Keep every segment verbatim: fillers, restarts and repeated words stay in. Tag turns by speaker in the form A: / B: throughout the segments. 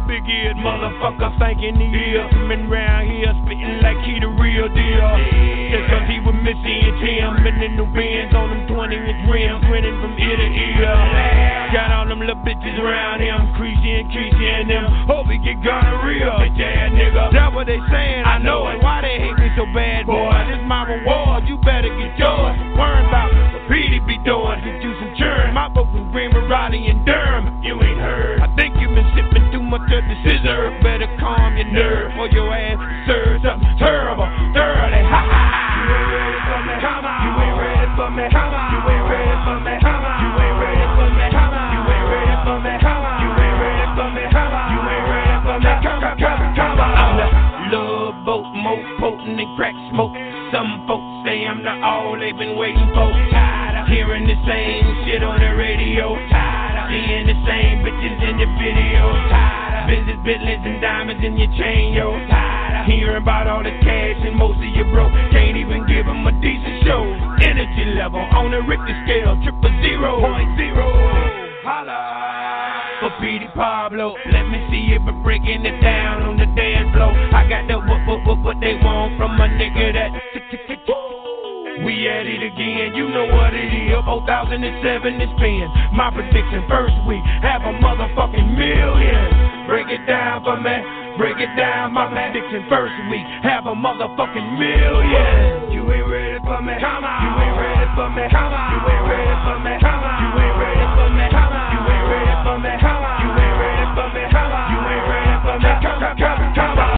A: big eared motherfucker thinking he is. Coming round here spitting like he the real deal. Just cause he with Missy and Tim. And in the Benz on them twenty inch rims, winning from ear to ear. Got all them little bitches around him, Creasy and Creasy and them. Hope he get gonorrhea, bitch ass nigga. That's what they saying, I know it. Why they hate me so bad, boy? This my reward, you better get yours. Worrying about what Petey be doing. Get you some churn. My folks from Greenwood, Raleigh, and Durham. You ain't heard. I think you been sipping too much of the scissor. Better calm your nerve, or your ass serve something terrible, thoroughly. Ha ha ha. You ain't ready for me. Come on. You ain't ready for me. Come on. You ain't ready for me. Come on. You ain't ready for me. Come on. You ain't ready for me. Come on. You ain't ready for me. Come on. You ain't ready for me. Come on. Come on. Come on. I'm the love boat, more potent than crack smoke. Some folks say I'm the all they've been waiting for. Tired of hearing the same shit on the radio. Tired of seeing the same bitches in the video. Tired of business, Bentleys, and diamonds in your chain, yo. Tired of hearing about all the cash and most of you broke. Can't even give them a decent show. Energy level on the Richter scale, triple zero point zero. Holla. For Petey Pablo, let me see if we're breaking it down on the dance floor. I got the what, what, what, what they want from a nigga that we at it again, you know what it is. four thousand seven is spin. My prediction first week, have a motherfucking million. Break it down for me, break it down. My prediction first week, have a motherfucking million. You ain't ready for me, come on. You ain't ready for me, come on. You ain't ready for me, come on. You ain't ready for me, come on. You ain't ready for me, come on. You ain't ready for me, come on. You ain't ready for me, come on, come on, come on.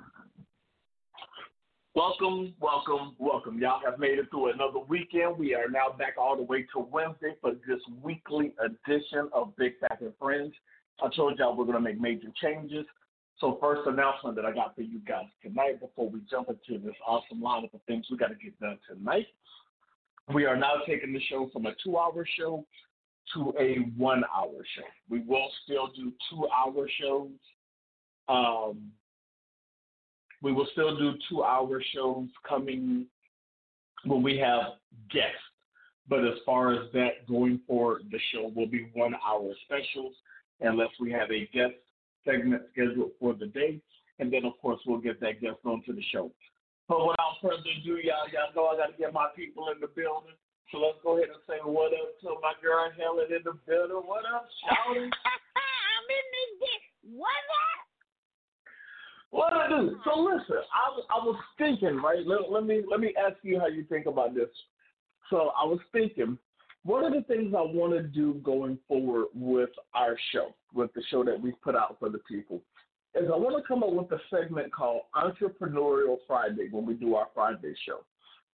B: Welcome, welcome, welcome. Y'all have made it through another weekend. We are now back all the way to Wednesday for this weekly edition of Big Fat and Friends. I told y'all we're going to make major changes. So first announcement that I got for you guys tonight before we jump into this awesome lineup of things we got to get done tonight. We are now taking the show from a two-hour show to a one-hour show. We will still do two-hour shows. Um, we will still do two-hour shows coming when we have guests. But as far as that going forward, the show will be one-hour specials unless we have a guest segment scheduled for the day. And then, of course, we'll get that guest onto the show. But without further ado, y'all, y'all know I got to get my people in the building. So let's go ahead and say what up to my girl Helen in the building. What up, shouting?
C: I'm in this bitch. What up?
B: What I do? So listen, I was, I was thinking, right? Let, let me let me ask you how you think about this. So I was thinking, one of the things I want to do going forward with our show, with the show that we put out for the people, is I want to come up with a segment called Entrepreneurial Friday when we do our Friday show.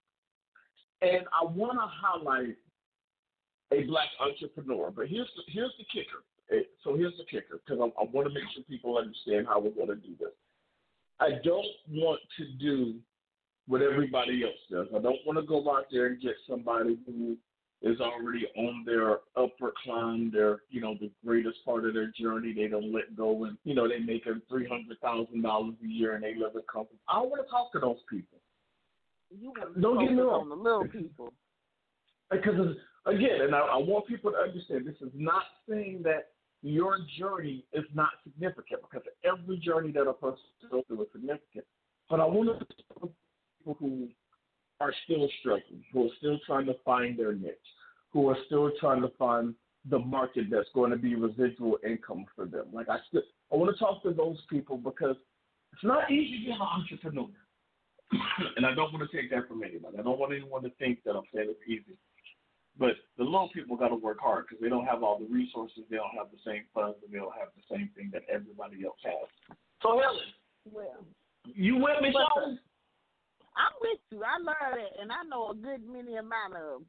B: And I want to highlight a black entrepreneur. But here's the, here's the kicker. So here's the kicker, because I, I want to make sure people understand how we're going to do this. I don't want to do what everybody else does. I don't want to go out there and get somebody who is already on their upward climb, their, you know, the greatest part of their journey. They don't let go, and, you know, they make three hundred thousand dollars a year and they live in comfort. I don't want to talk to those people.
C: You want to
B: don't get me wrong.
C: On the little people.
B: Because, again, and I, I want people to understand, this is not saying that your journey is not significant, because every journey that a person goes through is significant. But I want to talk to people who are still struggling, who are still trying to find their niche, who are still trying to find the market that's going to be residual income for them. Like I still, I want to talk to those people because it's not easy to be an entrepreneur. And I don't want to take that from anybody. I don't want anyone to think that I'm saying it's easy. But the little people got to work hard because they don't have all the resources. They don't have the same funds, and they don't have the same thing that everybody else has. So, Helen,
C: well,
B: you with me, Sean?
C: I'm with you. I love it, and I know a good many amount of them.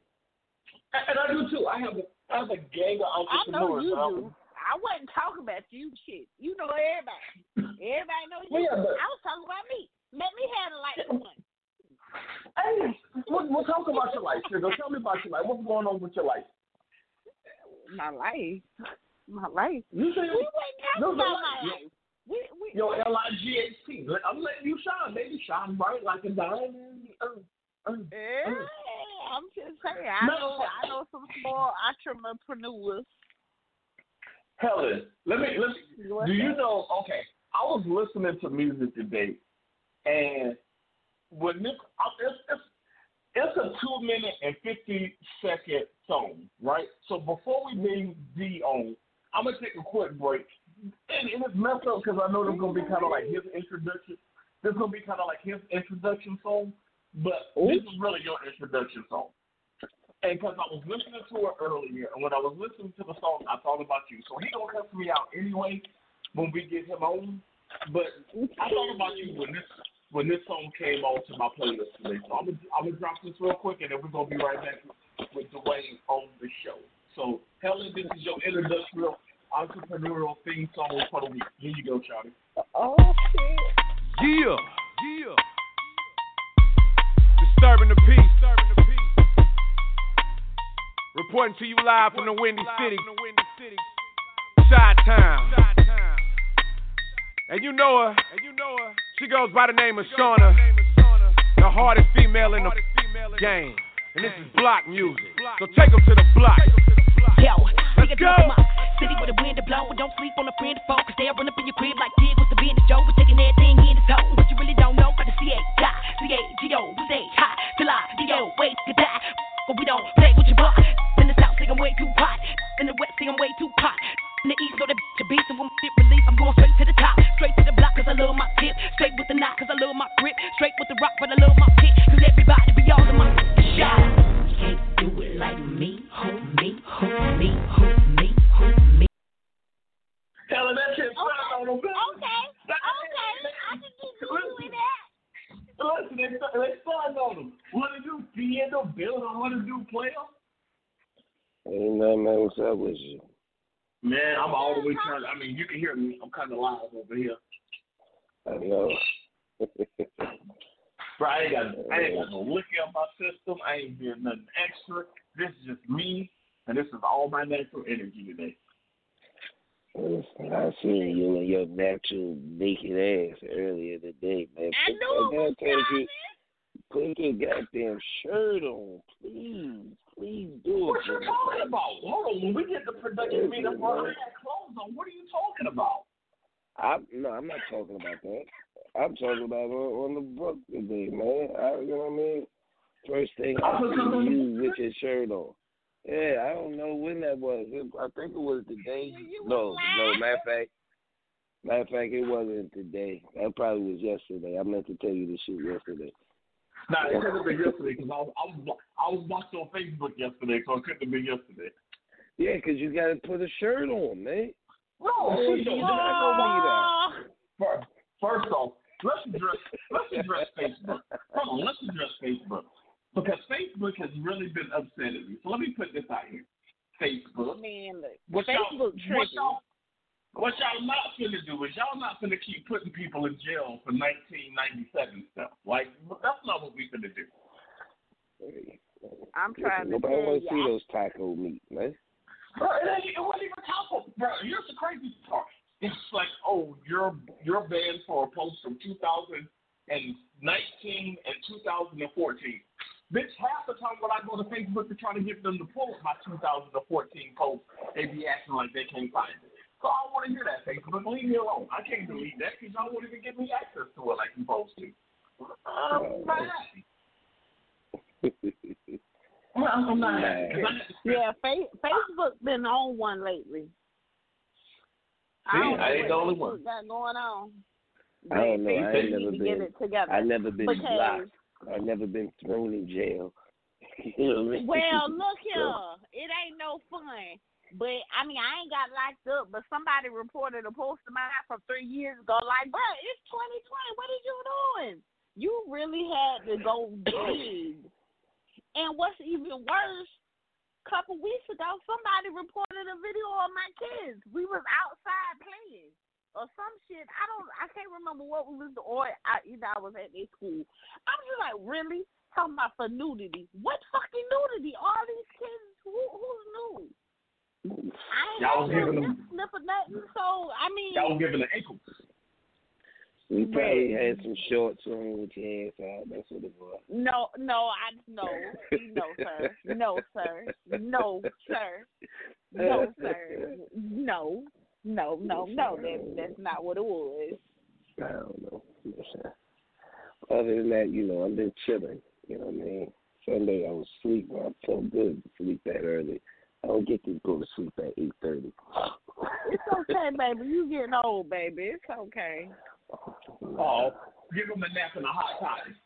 B: And I do, too. I have a, I have a gang of entrepreneurs.
C: I know you do. I wasn't talking about you, shit. You know everybody. Everybody knows you.
B: Well, yeah, but,
C: I was talking about me. Let me have the light one.
B: Hey, we'll, we'll talk about your life. Go tell me about your life. What's going on with your life?
C: My life? My life?
B: You say,
C: we wasn't talking
B: no,
C: about
B: no,
C: my
B: no.
C: life. We, we,
B: Yo, L I G H T. I'm letting you shine, baby. Shine bright like a diamond. Uh, uh,
C: yeah,
B: uh.
C: I'm just saying. I
B: no.
C: know I know some small entrepreneurs.
B: Helen, let me let me.
C: What's
B: Do you
C: that?
B: know? Okay, I was listening to music today, and when this, it's, it's, it's a two minute and fifty second song, right? So before we bring D on, I'm gonna take a quick break, and, and it's messed up because I know there's gonna be kind of like his introduction. This is gonna be kind of like his introduction song, but
C: Ooh.
B: this is really your introduction song. And because I was listening to it earlier, and when I was listening to the song, I thought about you. So he gonna cuss me out anyway when we get him on. But I thought about you when this when this song came on to my playlist today. So I'm gonna I'm gonna drop this real quick, and then we're gonna be right back with Dwayne on the show. So Helen, this is your industrial entrepreneurial theme song for the week. Here you go, Charlie.
C: Oh shit.
A: Yeah, yeah. Disturbing the peace, disturbing the peace. Reporting to you live from the Windy City, Chi-Town. And you know her, and you know her. She goes by the name of Shauna, the hardest female in the game. And this is block music. So take them to the block.
D: Yo,
A: Let's go.
D: City with the wind to blow, and don't sleep on a friend to phone, cause they'll run up in your crib like dig with the bend Joe. We're taking everything in the zone, but you really don't know how to C A die. C A G O, we stay high till I D O wait to die. But we don't play with your butt. In the south, say I'm way too hot. In the west, say I'm way too hot. In the east, know that bitch a beast, and when my shit release, I'm going straight to the top. Straight to the block, cause I love my tip. Straight with the knot, cause I love my grip. Straight with the rock, but I love my pit. Cause everybody be all in my shot. You can't do it like me, who me, who me, who me, who me.
B: Helen, that shit
C: Okay.
B: sound on them.
C: Okay. Okay. I can keep doing that.
B: Listen, they, they starting on them. What to do, Piano, build on what to do, player?
E: Ain't nothing else up with you.
B: Man, I'm all the way turned. I mean, you can hear me. I'm kind of loud over here.
E: I know.
B: Bro, I ain't got, I ain't got no liquor in my system. I ain't doing nothing extra. This is just me, and this is all my natural energy today.
E: Listen, I seen you in your natural naked ass earlier today, man.
C: I
E: Put
C: knew it was
E: that goddamn
C: coming.
E: Put your goddamn shirt on, please. Please do
B: What
E: it.
B: you talking about? Hold on. When we get the production meeting, bro, I had clothes on. What are you talking about?
E: I'm, no, I'm not talking about that. I'm talking about on, on the book today, man. I, you know what I mean? First thing I see you with your shirt on. Yeah, I don't know when that was. It, I think it was today. No, no, matter of fact, matter of fact, it wasn't today. That probably was yesterday. I meant to tell you the shit yesterday.
B: Nah, it couldn't have been yesterday because I was, I was I was watching on Facebook yesterday, so it couldn't have been yesterday.
E: Yeah, because you got to put a shirt on, man.
B: No,
E: Oh,
B: see,
E: you
B: no,
E: not gonna
B: first, first off, let's address let's address Facebook. Hold on, let's address Facebook because Facebook has really been upsetting me. So let me put this out here. Facebook.
C: Man, look.
B: What
C: Facebook
B: y'all, what
C: tripping.
B: y'all, what y'all not finna do is y'all not finna keep putting people in jail for nineteen ninety-seven stuff. Like, that's not what we finna do.
C: I'm trying to
E: Nobody
C: tell
E: want to see
C: you.
E: those taco meat, man.
B: Bro, it, ain't, it wasn't even taco. Bro, here's the crazy part. It's like, oh, you're you're banned for a post from two thousand nineteen and two thousand fourteen. Bitch, half the time when I go to Facebook to try to get them to pull up my two thousand fourteen post, they be acting like they can't find it. So I don't want to hear that, Facebook. Leave me alone. I can't delete that because y'all won't even give me access to it like you supposed to. I'm not happy. Well, I'm not happy. 'Cause I had to spend-
C: Yeah, fa- Facebook been on one lately. I don't know
B: I ain't the
C: what
B: only
C: Facebook
B: one.
C: got going on.
E: I don't know. I
C: Facebook
E: ain't
C: need
E: never
C: to
E: been.
C: get it together.
E: I never been
C: because,
E: blocked. I never been thrown in jail. You know what I mean?
C: Well, look here.
E: So,
C: It ain't no fun. But, I mean, I ain't got locked up, but somebody reported a post of mine from three years ago, like, bro, it's twenty twenty. What are you doing? You really had to go big. And what's even worse, a couple weeks ago, somebody reported a video of my kids. We was outside playing or some shit. I don't, I can't remember what we was doing, or I, either I was at their school. I'm just like, really? Talking about for nudity. What fucking nudity? All these kids, who, who's nude? I ain't
B: Y'all was
C: got
B: giving
C: no
B: them-
C: snip or nothing. So, I mean.
B: Y'all was giving the ankles.
E: you probably had some shorts on with your ass out. That's what it was.
C: No, no, I no, no, sir, no, sir, no, sir. No, sir. No, no, no, no. That that's not what it was.
E: I don't know. Listen. Other than that, you know, I've been chilling. You know what I mean? Sunday I was asleep. I felt good to sleep that early. I don't get to go to sleep at eight thirty.
C: It's okay, baby. You getting old, baby. It's okay.
B: Oh, give him a nap in a hot toddy.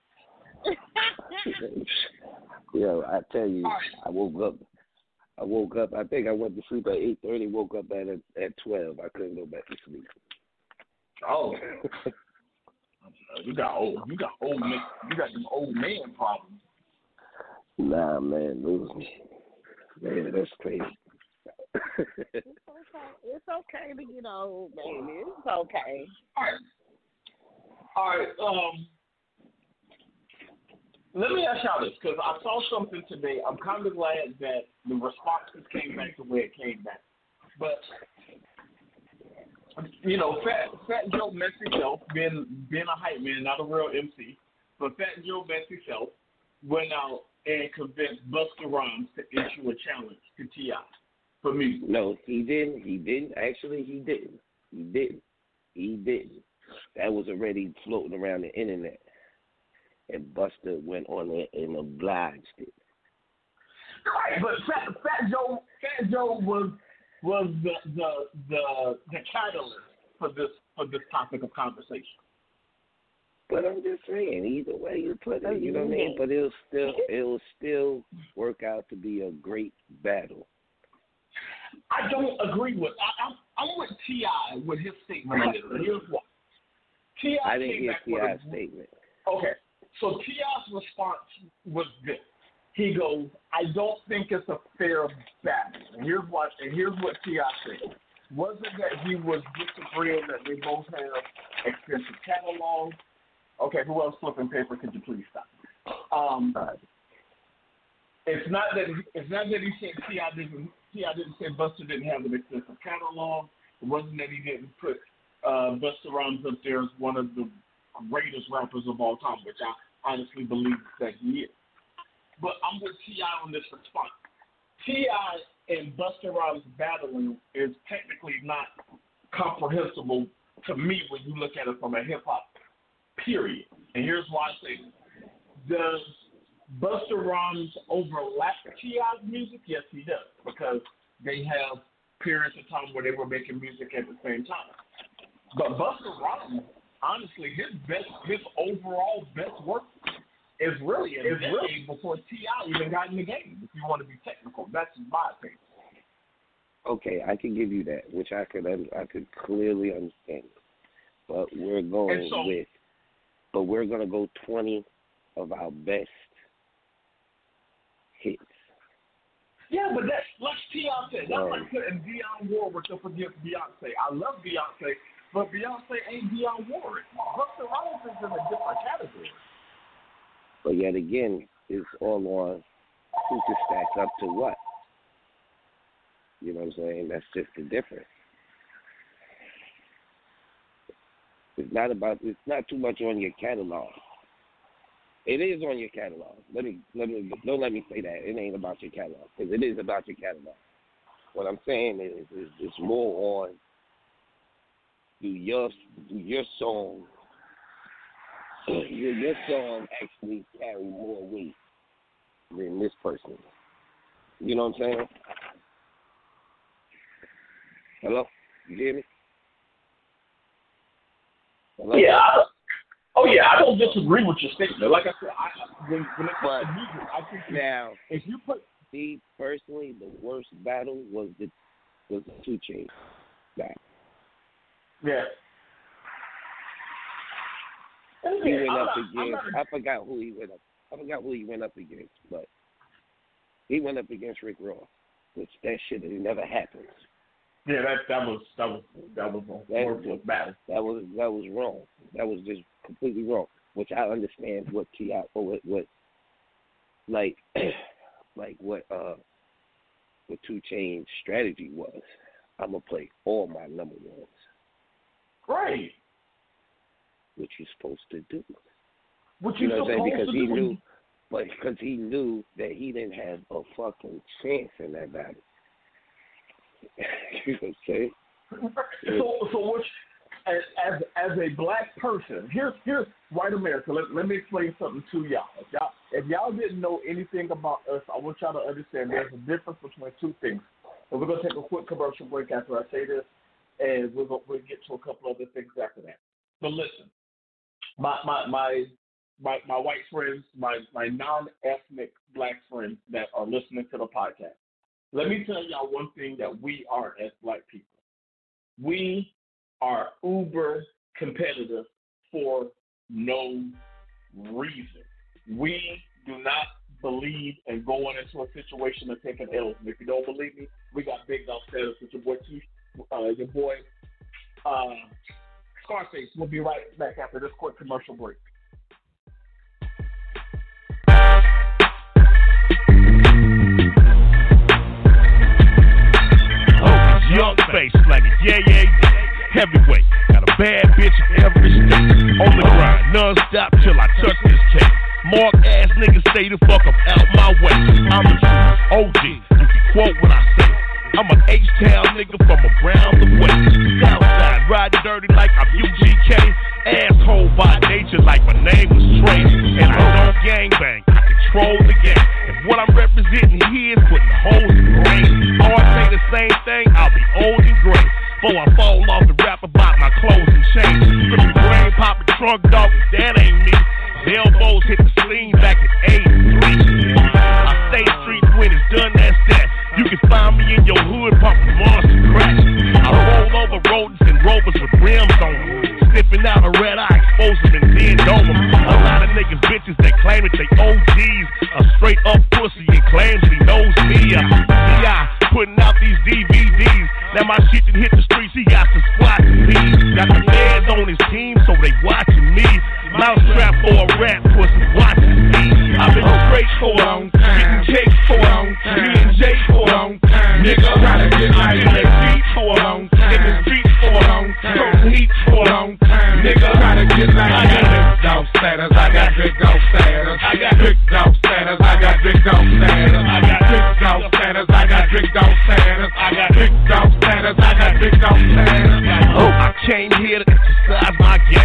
E: Yo, I tell you, I woke up. I woke up. I think I went to sleep at eight thirty. Woke up at at twelve. I couldn't go back to sleep.
B: Oh, you got old. You got old. Man, you got some old man problems.
E: Nah, man, those, man, that's crazy.
C: It's okay. It's okay to get old, baby. It's okay.
B: All right. All right. Um. Let me ask y'all this, because I saw something today. I'm kind of glad that the responses came back the way it came back. But, you know, Fat, Fat Joe Messy Self, being, being a hype man, not a real M C, but Fat Joe Messy Self went out and convinced Busta Rhymes to issue a challenge to T I for music.
E: No, he didn't. He didn't. Actually, he didn't. He didn't. He didn't. That was already floating around the internet. And Busta went on there and obliged it.
B: Right, but Fat, Fat Joe, Fat Joe was was the the the the catalyst for this for this topic of conversation.
E: But I'm just saying, either way you put it, you know what I mean. But it'll still it'll still work out to be a great battle.
B: I don't agree with. I, I'm I'm with T I with his statement on this. Here's why. T I
E: I didn't hear T I's statement.
B: Okay. So T I's response was this. He goes, I don't think it's a fair battle. And here's what and here's what T I said. Wasn't that he was disagreeing that they both have extensive catalogs? Okay, who else flipping paper? Could you please stop? Um, it's not that he, it's not that he said T I didn't T I didn't say Busta didn't have an extensive catalog. It wasn't that he didn't put uh, Busta Rhymes up there as one of the greatest rappers of all time, which I honestly believe that he is. But I'm with T I on this response. T I and Busta Rhymes battling is technically not comprehensible to me when you look at it from a hip-hop period. And here's why I say this. Does Busta Rhymes overlap T I's music? Yes, he does, because they have periods of time where they were making music at the same time. But Busta Rhymes, honestly, his best, his overall best work is really a decade before T I even got in the game, if you want to be technical. That's my opinion.
E: Okay, I can give you that, which I could I could clearly understand. But we're going
B: so,
E: with, but we're going to go twenty of our best hits.
B: Yeah, but that's like T I said. That's um, like putting Dionne Warwick up against Beyonce. I love Beyonce, but Beyonce ain't Dionne Warwick. Busta Rhymes is in a different category.
E: But yet again, it's all on who can stack up to what. You know what I'm saying? That's just the difference. It's not about. It's not too much on your catalog. It is on your catalog. Let me let me don't let me say that. It ain't about your catalog, because it is about your catalog. What I'm saying is, is it's more on do your do your song. Your, your song actually carry more weight than this person. You know what I'm saying? Hello? You hear me? Hello?
B: Yeah. I, oh, yeah. I don't disagree with your statement. Like I said, I, when, when it comes to music, I think
E: now,
B: if you put
E: me personally, the worst battle was the was the two Chainz battle.
B: Yeah.
E: He went
B: I'm
E: up
B: not,
E: against.
B: not,
E: I forgot who he went up. I forgot who he went up against, but he went up against Rick Ross, which that shit never happens.
B: Yeah, that that was that was that was a worthless battle.
E: That was that was wrong. That was just completely wrong. Which I understand what T I or what, what like like what uh what two Chainz strategy was. I'm gonna play all my number ones.
B: Right.
E: What you're supposed to do.
B: What
E: you
B: know
E: what I'm saying? Because
B: to
E: he
B: do.
E: knew, but because he knew that he didn't have a fucking chance in that battle. You know say?
B: So, so which, as, as as a black person, here's here's white America. Let, let me explain something to y'all. If y'all if y'all didn't know anything about us, I want y'all to understand there's a difference between two things. And we're gonna take a quick commercial break after I say this, and we're gonna we'll get to a couple other things after that. But listen, my my my my, my white friends, my my non-ethnic black friends that are listening to the podcast, let me tell y'all one thing that we are as black people. We are uber competitive for no reason. We do not believe in going into a situation and taking L's. And if you don't believe me, we got big dog status with your boy Chief, uh, your boy uh, Scarface. We'll be right back after this quick commercial break.
A: Young face slanging, yeah, yeah, yeah. Heavyweight, got a bad bitch in every state. On the grind, non-stop till I touch this cake. Mark ass niggas stay the fuck up out my way. I'm the true O G, you can quote what I say. I'm an H-Town nigga from around the way. Southside, riding dirty like I'm U G K. Asshole by nature like my name was Trey. And I don't gangbang, I control the game. If what I'm representing here is putting holes in the brain, or I say the same thing, I'll be old and gray. Before I fall off and rap about my clothes and chains. Gripping brain, popping trunk, dog, that ain't me. The elbows hit the sling back at eighty-three. I stay street when it's done, that's that. You can find me in your hood pumping monster crack. I roll over rodents and rovers with rims on them. Sniffing out a red eye, expose them and then dome them. A lot of niggas bitches that claim that they O Gs. A straight up pussy and claims he knows me. Uh, D I putting out these D V Ds. Now my shit done hit the streets, he got some squats and bees. Got the fans on his team, so they watching me. Mousetrap for a rap pussy watching me. I've been straight for a long time, getting cake for a long time, me and Jay for a long time. Nigga, try to get like that beat for a long time, in the streets for a long time, toting heat for a long time. Nigga, try to get like that. I got big dog status, I got big dog status, I got big dog status, I got big dog status, I got big dog status, I got big dog status, I got big dog status, I got big dog status. Oh, I came here to exercise my game.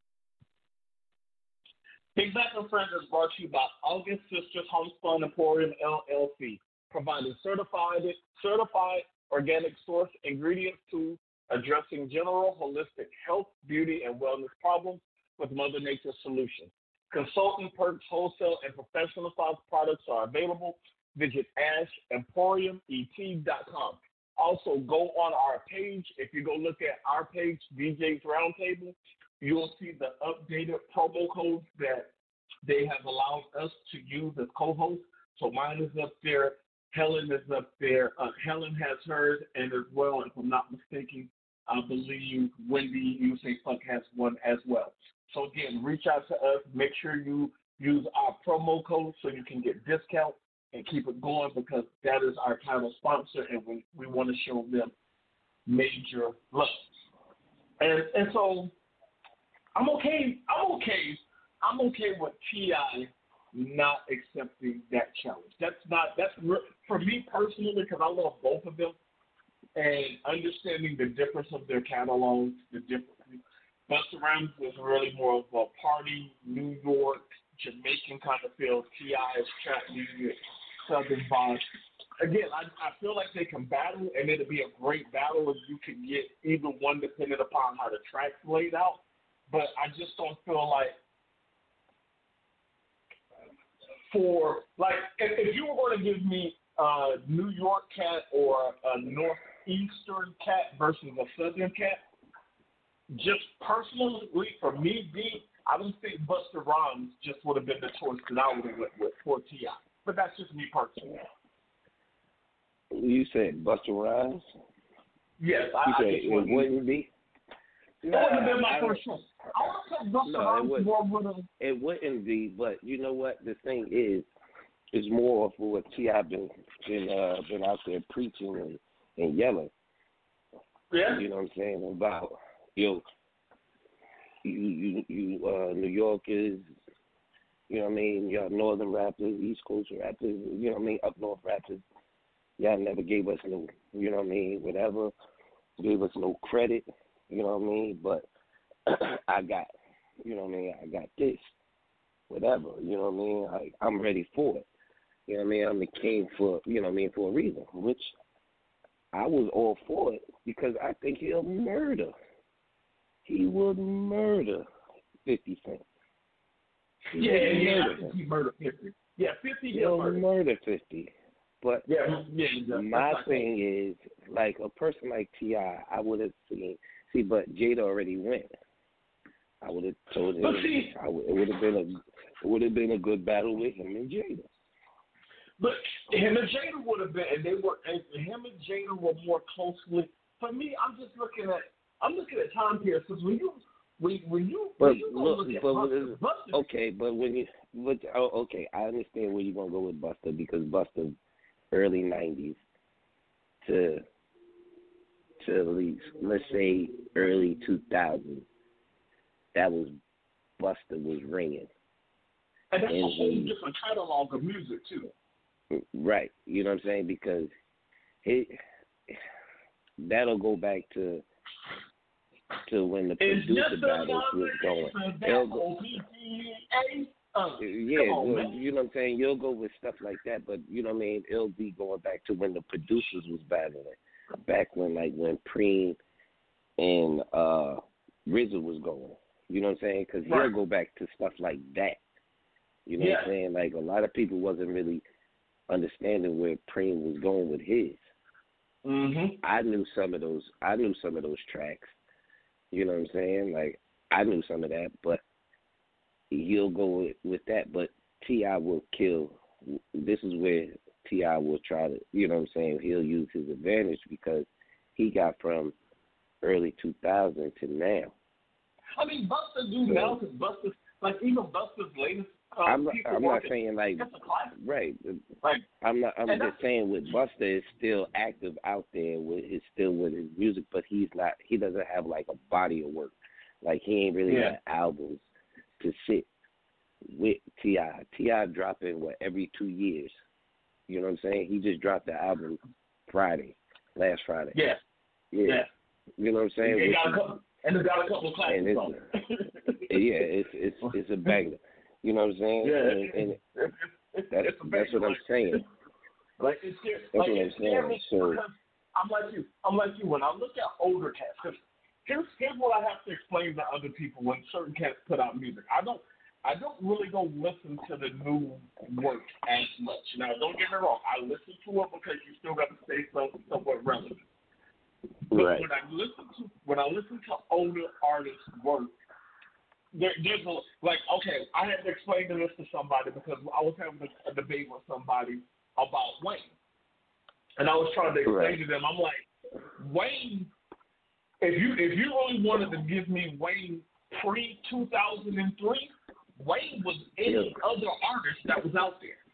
B: Big Back and Friends is brought to you by August Sisters Homespun Emporium L L C, providing certified certified organic source ingredients to addressing general holistic health, beauty, and wellness problems with Mother Nature's solutions. Consultant perks, wholesale, and professional size products are available. Visit ash emporium e t dot com. Also, go on our page. If you go look at our page, D J's Roundtable, you'll see the updated promo codes that they have allowed us to use as co-hosts. So mine is up there. Helen is up there. Uh, Helen has hers, and as well, if I'm not mistaken, I believe Wendy You Say Fuck has one as well. So again, reach out to us. Make sure you use our promo code so you can get discount and keep it going, because that is our title sponsor, and we, we want to show them major love. And and so I'm okay. I'm okay. I'm okay with T I not accepting that challenge. That's not. That's for me personally, because I love both of them, and understanding the difference of their catalogs, the difference. Busta Rhymes is really more of a party, New York, Jamaican kind of feel. T I is trap music, Southern vibes. Again, I, I feel like they can battle, and it'll be a great battle if you can get either one, depending upon how the track's laid out. But I just don't feel like for, like, if, if you were going to give me a New York cat or a Northeastern cat versus a Southern cat, just personally, for me, B, I don't think Busta Rhymes just would have been the choice that I would have went with for T I. But that's just me personally.
E: You said Busta Rhymes?
B: Yes,
E: you
B: I,
E: said
B: I
E: it
B: wouldn't
E: wouldn't be?
B: It wouldn't have been my first choice. I want to take Busta
E: no,
B: Rhymes
E: it
B: more with a...
E: It wouldn't be, but you know what? The thing is, is more of what T I been been uh, been out there preaching and, and yelling.
B: Yeah.
E: You know what I'm saying about yo, you you you uh, New Yorkers. You know what I mean? Y'all northern rappers, East Coast rappers. You know what I mean? Up north rappers. Y'all never gave us no, you know what I mean, whatever, gave us no credit, you know what I mean, but I got, you know what I mean, I got this, whatever, you know what I mean, I, I'm ready for it. You know what I mean, I'm the king for, you know what I mean, for a reason, which I was all for it because I think he'll murder. He would murder fifty Cent. He
B: yeah, yeah,
E: murder
B: I think he murdered fifty. Yeah, fifty
E: he'll
B: murder.
E: murder fifty. But
B: yeah, yeah,
E: my thing is, like, a person like T I, I would have seen, see, but Jada already went. I would have told him,
B: see,
E: I would, it would have been a, it would have been a good battle with him and Jada.
B: But him and Jada would have been, and they were, and him and Jada were more closely. For me, I'm just looking at, I'm looking at time periods. Because when you, when, when you,
E: but
B: when you
E: look,
B: look at
E: but
B: Buster, Buster,
E: okay, but when you, but oh, okay, I understand where you're gonna go with Buster because Buster, early nineties to, to at least let's say early two thousands, that was Buster was ringing.
B: and that's
E: and
B: a whole
E: he,
B: different catalog of music too.
E: Right, you know what I'm saying? Because it that'll go back to to when the producer battles was going. It'll go,
B: uh,
E: yeah,
B: on,
E: well, you know what I'm saying? You'll go with stuff like that, but you know what I mean? It'll be going back to when the producers was battling. Back when like when Preem and uh R Z A was going. You know what I'm saying? Because
B: right.
E: he'll go back to stuff like that. You know
B: yeah.
E: what I'm saying? Like a lot of people wasn't really understanding where Preem was going with his.
B: Mm-hmm.
E: I knew some of those. I knew some of those tracks. You know what I'm saying? Like I knew some of that, but he'll go with, with that. But T I will kill. This is where T I will try to. You know what I'm saying? He'll use his advantage because he got from early two thousand to now.
B: I mean, Buster do so, now because Buster's like even Buster's latest. Uh,
E: I'm not, I'm not saying like right.
B: Like,
E: I'm not. I'm just saying with Buster is still active out there with his still with his music, but he's not. He doesn't have like a body of work. Like he ain't really
B: yeah.
E: got albums to sit with T I. T I dropping what every two years. You know what I'm saying? He just dropped the album Friday, last Friday.
B: Yeah.
E: Yeah. yeah. You know what I'm saying?
B: Yeah, got a couple, and it's got a couple of classics on it.
E: Yeah, it's it's it's a banger. You know what I'm saying?
B: Yeah,
E: and, and
B: it's, it's,
E: that's,
B: it's
E: that's what I'm saying.
B: Like it's scary.
E: That's
B: like,
E: what
B: it's
E: I'm saying.
B: Scary
E: so,
B: because I'm like you. I'm like you. When I look at older cats, because here's here's what I have to explain to other people when certain cats put out music. I don't I don't really go listen to the new work as much. Now, don't get me wrong. I listen to it because you still got to stay somewhat relevant. But
E: right.
B: when I listen to when I listen to older artists' work, there, there's a like okay, I had to explain this to somebody because I was having a, a debate with somebody about Wayne, and I was trying to explain
E: right.
B: to them. I'm like, Wayne, if you if you really wanted to give me Wayne pre two thousand three, Wayne was any yeah. other artist that was out there.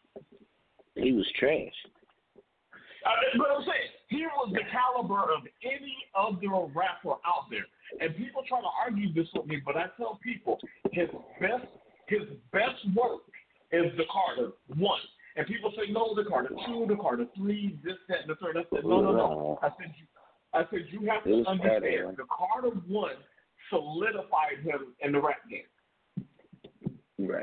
E: He was trash.
B: Uh, but I'm saying, he was the caliber of any other rapper out there. And people try to argue this with me, but I tell people his best his best work is the Carter one. And people say, no, the Carter two, the Carter three, this, that, and the third. I said, no, no, no. I said, you, I said, you have to understand, Carter. The Carter one solidified him in the rap game.
E: Right.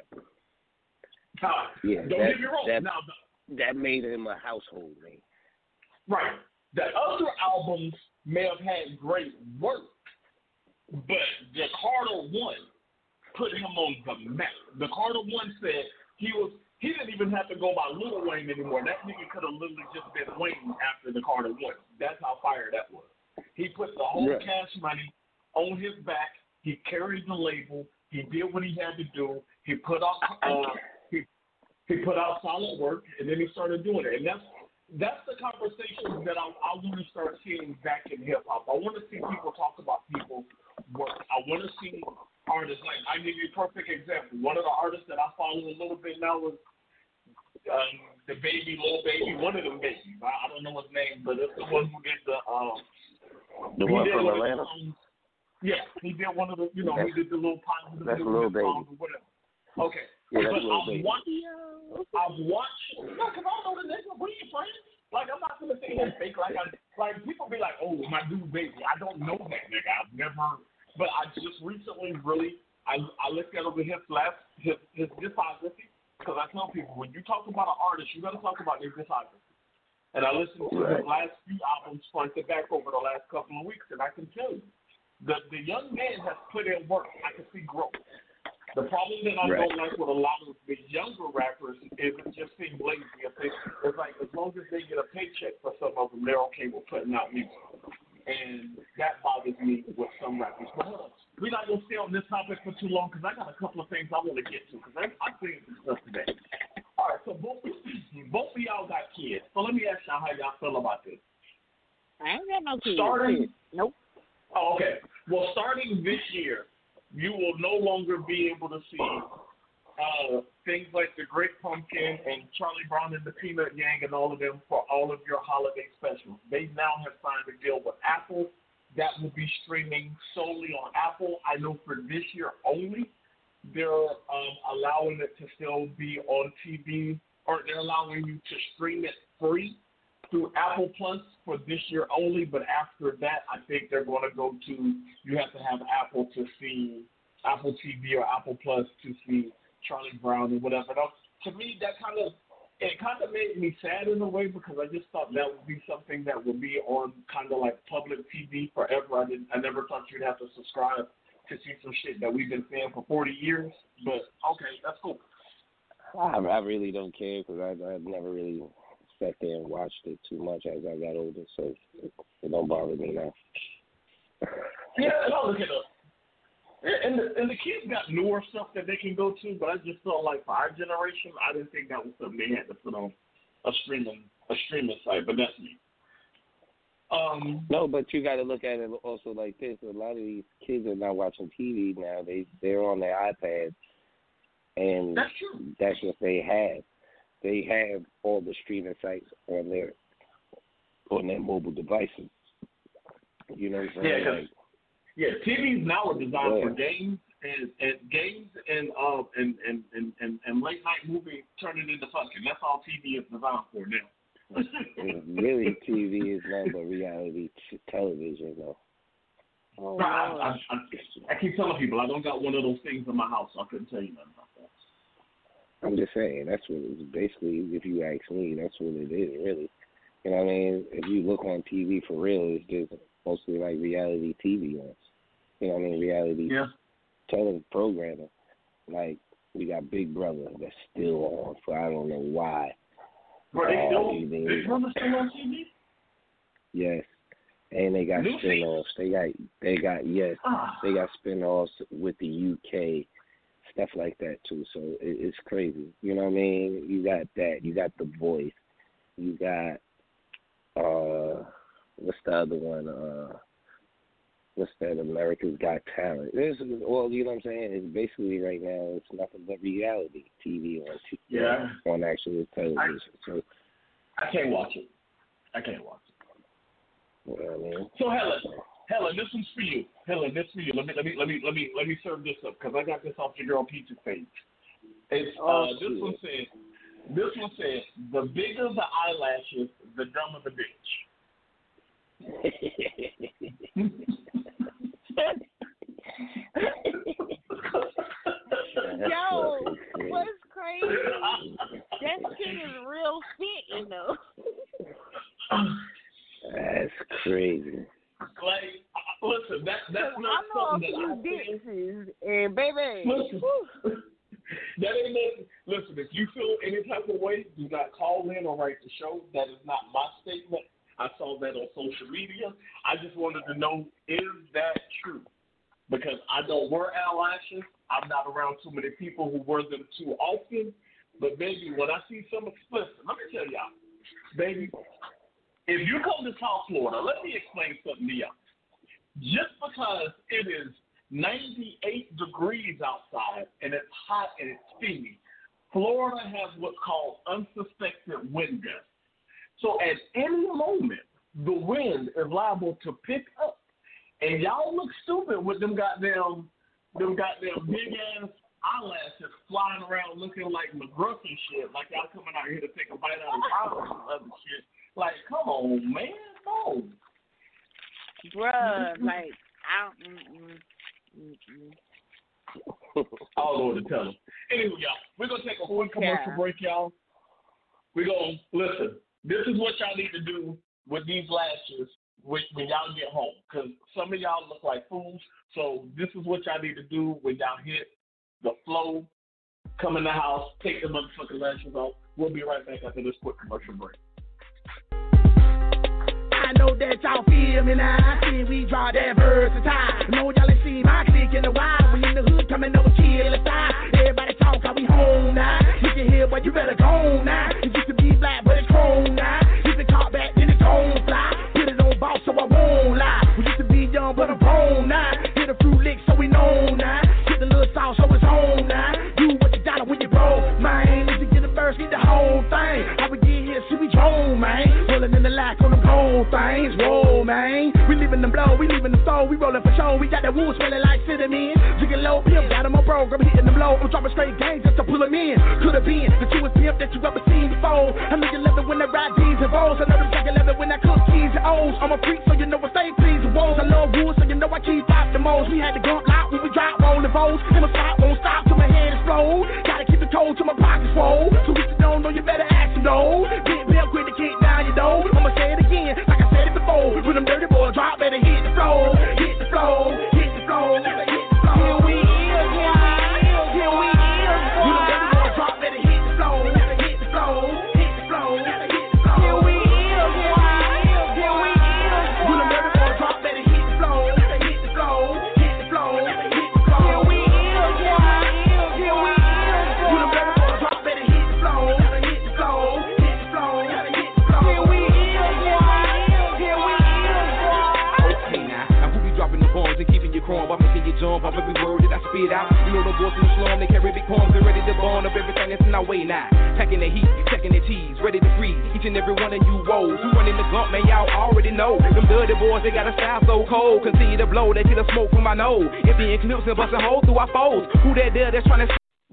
B: Uh,
E: yeah,
B: don't
E: that,
B: get me wrong.
E: That,
B: now, the,
E: that made him a household name.
B: Right. The other albums may have had great work, but the Carter one put him on the map. The Carter one said he was he didn't even have to go by Lil Wayne anymore. That nigga could have literally just been Wayne after the Carter one. That's how fire that was. He put the whole
E: right.
B: cash money on his back. He carried the label. He did what he had to do. He put out uh, he he put out solid work, and then he started doing it. And that's that's the conversation that I, I want to start seeing back in hip hop. I want to see people talk about people's work. I want to see artists like I give you a perfect example. One of the artists that I follow a little bit now is um, the baby, Lil Baby. One of them babies. I, I don't know his name, but it's the one who did the um.
E: The one from Atlanta.
B: Songs. Yeah, he did one of the. You know, that's, he did the little positive.
E: That's Lil Baby.
B: Or whatever. Okay.
E: Yeah, that's
B: but
E: Lil
B: I've
E: Baby.
B: watched, I've watched, no, because I don't know the nigga. We ain't friends. Like, I'm not gonna say he's fake. Like, I, like people be like, oh, my dude, baby. I don't know that nigga. I've never. But I just recently really, I I looked at over his last his his discography because I tell people when you talk about an artist, you gotta talk about their discography. And I listened to his last few albums front to back over the last couple of weeks, and I can tell you, the the young man has put in work. I can see growth. The problem that I right. don't like with a lot of the younger rappers is it just seems lazy. It's like as long as they get a paycheck for some of them, they're okay with putting out music. And that bothers me with some rappers. But hold on. We're not going to stay on this topic for too long because I got a couple of things I want to get to because I'm seeing some stuff today. All right, so both, both of y'all got kids. So let me ask y'all how y'all feel about this.
C: I ain't got no kids.
B: Starting,
C: nope.
B: Oh, okay. Well, starting this year, you will no longer be able to see uh, things like the Great Pumpkin and Charlie Brown and the Peanut Gang and all of them for all of your holiday specials. They now have signed a deal with Apple that will be streaming solely on Apple. I know for this year only, they're um, allowing it to still be on T V, or they're allowing you to stream it free through Apple Plus for this year only, but after that, I think they're going to go to, you have to have Apple to see, Apple T V or Apple Plus to see Charlie Brown and whatever. Now, to me, that kind of, it kind of made me sad in a way because I just thought that would be something that would be on kind of like public T V forever. I didn't, I never thought you'd have to subscribe to see some shit that we've been seeing for forty years, but okay, that's cool.
E: I, I really don't care because I, I've never really sat there and watched it too much as I got older, so it, it don't bother me now.
B: Yeah, no, look at it. And the, and the kids got newer stuff that they can go to, but I just felt like for our generation, I didn't think that was something they had to put on a streaming a streaming site, but that's me. Um,
E: no, but you got to look at it also like this. A lot of these kids are not watching T V now. They, they're on their iPads, and
B: that's true.
E: That's what they have. They have all the streaming sites on their on their mobile devices. You know what I'm saying?
B: Yeah,
E: like,
B: yeah. T Vs now are designed
E: yeah.
B: for games and, and games and uh and, and, and, and, and late night movie turning into fucking. That's all T V is designed for now.
E: Really, T V is not but reality t- television, though.
C: Oh,
B: I, I, I, I keep telling people I don't got one of those things in my house, so I couldn't tell you nothing about that.
E: I'm just saying, that's what it's basically, if you ask me, that's what it is, really. You know what I mean? If you look on T V for real, it's just mostly like reality T V ones. You know what I mean? Reality
B: yeah.
E: television programming. Like, we got Big Brother that's still on for I don't know why.
B: Are they still,
E: uh,
B: Big Brother still on T V?
E: Yes. And they got
B: Lucy?
E: spin-offs. They got, they got, yes,
B: ah.
E: they got spin-offs with the U K, stuff like that too. So it, it's crazy. You know what I mean? You got that. You got The Voice. You got uh, what's the other one? Uh, what's that? America's Got Talent. This is well, you know what I'm saying? It's basically right now it's nothing but reality T V on t-
B: yeah
E: on actual television.
B: I,
E: so
B: I can't watch it. I can't watch it.
E: You know what I mean?
B: So Helen, Helen, this one's for you. Helen, this for you. Let me let me let me let me let me serve this up because I got this off your girl Peach's page. It's
C: oh,
B: uh, this one says this one says the bigger the eyelashes, the dumber the bitch.
C: Yo, what's crazy? That shit is real shit, you know.
E: That's crazy.
B: Like, uh, listen, that that's not something that I
C: think. And baby,
B: listen, that ain't nothing. Listen, if you feel any type of way, do not call in or write the show. That is not my statement. I saw that on social media. I just wanted to know, is that true? Because I don't wear eyelashes. I'm not around too many people who wear them too often. But baby, when I see some, listen, let me tell y'all, baby, if you come to South Florida, let me explain something to y'all. Just because it is ninety-eight degrees outside and it's hot and it's steamy, Florida has what's called unsuspected wind gusts. So at any moment, the wind is liable to pick up, and y'all look stupid with them goddamn, them goddamn big ass eyelashes flying around looking like McGruff and shit, like y'all coming out here to take a bite out of the and other shit. Like, come on, man, no.
C: Bruh, like, I don't, mm-mm, mm-mm.
B: All over the tell them. Anyway, y'all, we're going to take a quick commercial
C: Yeah.
B: break, y'all. We're going to, listen, this is what y'all need to do with these lashes when, when y'all get home. Because some of y'all look like fools. So this is what y'all need to do when y'all hit the flow, come in the house, take the motherfucking lashes off. We'll be right back after this quick commercial break.
F: I know that y'all feel me now. I see we draw that versatile. Know y'all ain't seen my clique in a while. We in the hood coming over kill a style. Everybody talk how we home now. You can hear, but you better go now. It used to be black, but it's chrome now. If it caught back, then it's gon' fly. Put it on boss, so I won't lie. We used to be young, but I'm grown now. Hit a few licks, so we know now. Get the little sauce, so it's home now. Do what you gotta when you broke, man. If you get a burst, get the whole thing. How we get here, see we drone, man. Rolling in the lack on them gold things, whoa, man. We leaving them blow, we leaving them flow. We rolling for show, we got that wood smelling like cinnamon. Drinking low pimp, got him on program, hitting them low. I'm dropping straight gang just to pull them in. Could've been the truest pimp that you ever seen before. I know you love it when I ride D's and O's. I know them jacket love it when I cook keys and O's. I'm a freak, so you know I stay pleased with woes. I love wood, so you know I keep off the moles. We had the gun lock when we drop rolling foes. And my spot won't stop till my head explode. Gotta keep it cold till my pockets swole. So if you don't know, you better ask them though. Big Bill quick to kick down your door. I'ma say it again, like I said it before. When them dirty boys drop, better hit the floor. Hit the floor, hit the floor, hit the floor. Here we is, here we is, here we is. When them dirty boys drop, better hit the floor. Hit the floor, hit the floor, hit the floor. Here we is, here we is, here we is. When them dirty boys drop, better hit the floor. Hit the floor, hit the floor, hit the floor. Here we is, here we is, here we is. When them dirty boys drop, better hit the floor. Hit the floor, hit the floor, hit the floor. Here we is, here we is, here we is.
G: Okay now, now who be dropping the bombs and keeping you chrome by making you jump off every word that I spit out? You know the boys in the slum, they carry big palms, they ready to burn up everything that's in our way now. Packing the heat, checking the tees, ready to freeze each and every one of you woes. Who running the gump, man, y'all already know. Them dirty boys, they got a style so cold. Continue to blow, they get a smoke from my nose. Emptying clips and busting holes through our foes. Who that there that's trying to...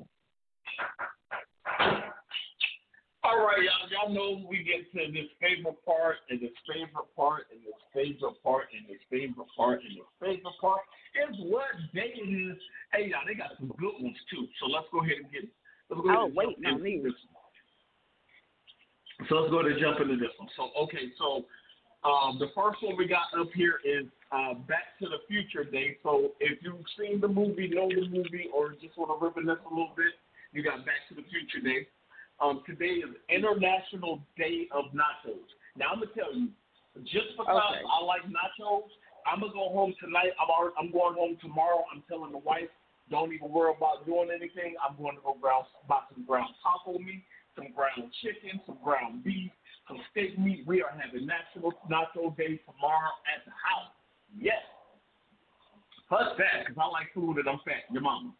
B: All right, y'all. Y'all know we get to this favorite part, and this favorite part, and this favorite part, and this favorite part, and this favorite part is what day it is. Hey, y'all, they got some good ones too. So let's go ahead and get. Let's go ahead
C: Oh,
B: and
C: wait,
B: jump
C: no,
B: into
C: me.
B: this one. So let's go ahead and jump into this one. So okay, so um, the first one we got up here is uh, Back to the Future Day. So if you've seen the movie, know the movie, or just want to reminisce a little bit, you got Back to the Future Day. Um, today is International Day of Nachos. Now I'm gonna tell you, just because
C: Okay.
B: I like nachos, I'm gonna go home tonight. I'm already, I'm going home tomorrow. I'm telling the wife, don't even worry about doing anything. I'm going to go ground, buy some ground taco meat, some ground chicken, some ground beef, some steak meat. We are having National Nacho Day tomorrow at the house. Yes. Plus that, because I like food and I'm fat. Your mama.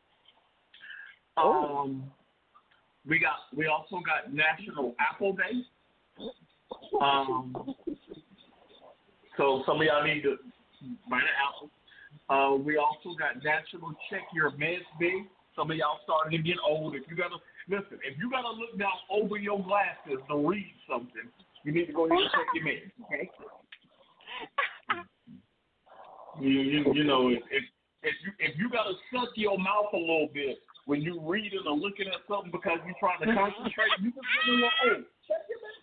B: Um. We got. We also got National Apple Day. Um, so some of y'all need to buy an apple. Uh, we also got National Check Your Meds Day. Some of y'all starting to get old. If you gotta listen, if you gotta look down over your glasses to read something, you need to go ahead and check your meds. Okay. You you, you know if, if if you if you gotta suck your mouth a little bit when you reading or looking at something because you're trying to concentrate, you just get in your own. Check your meds.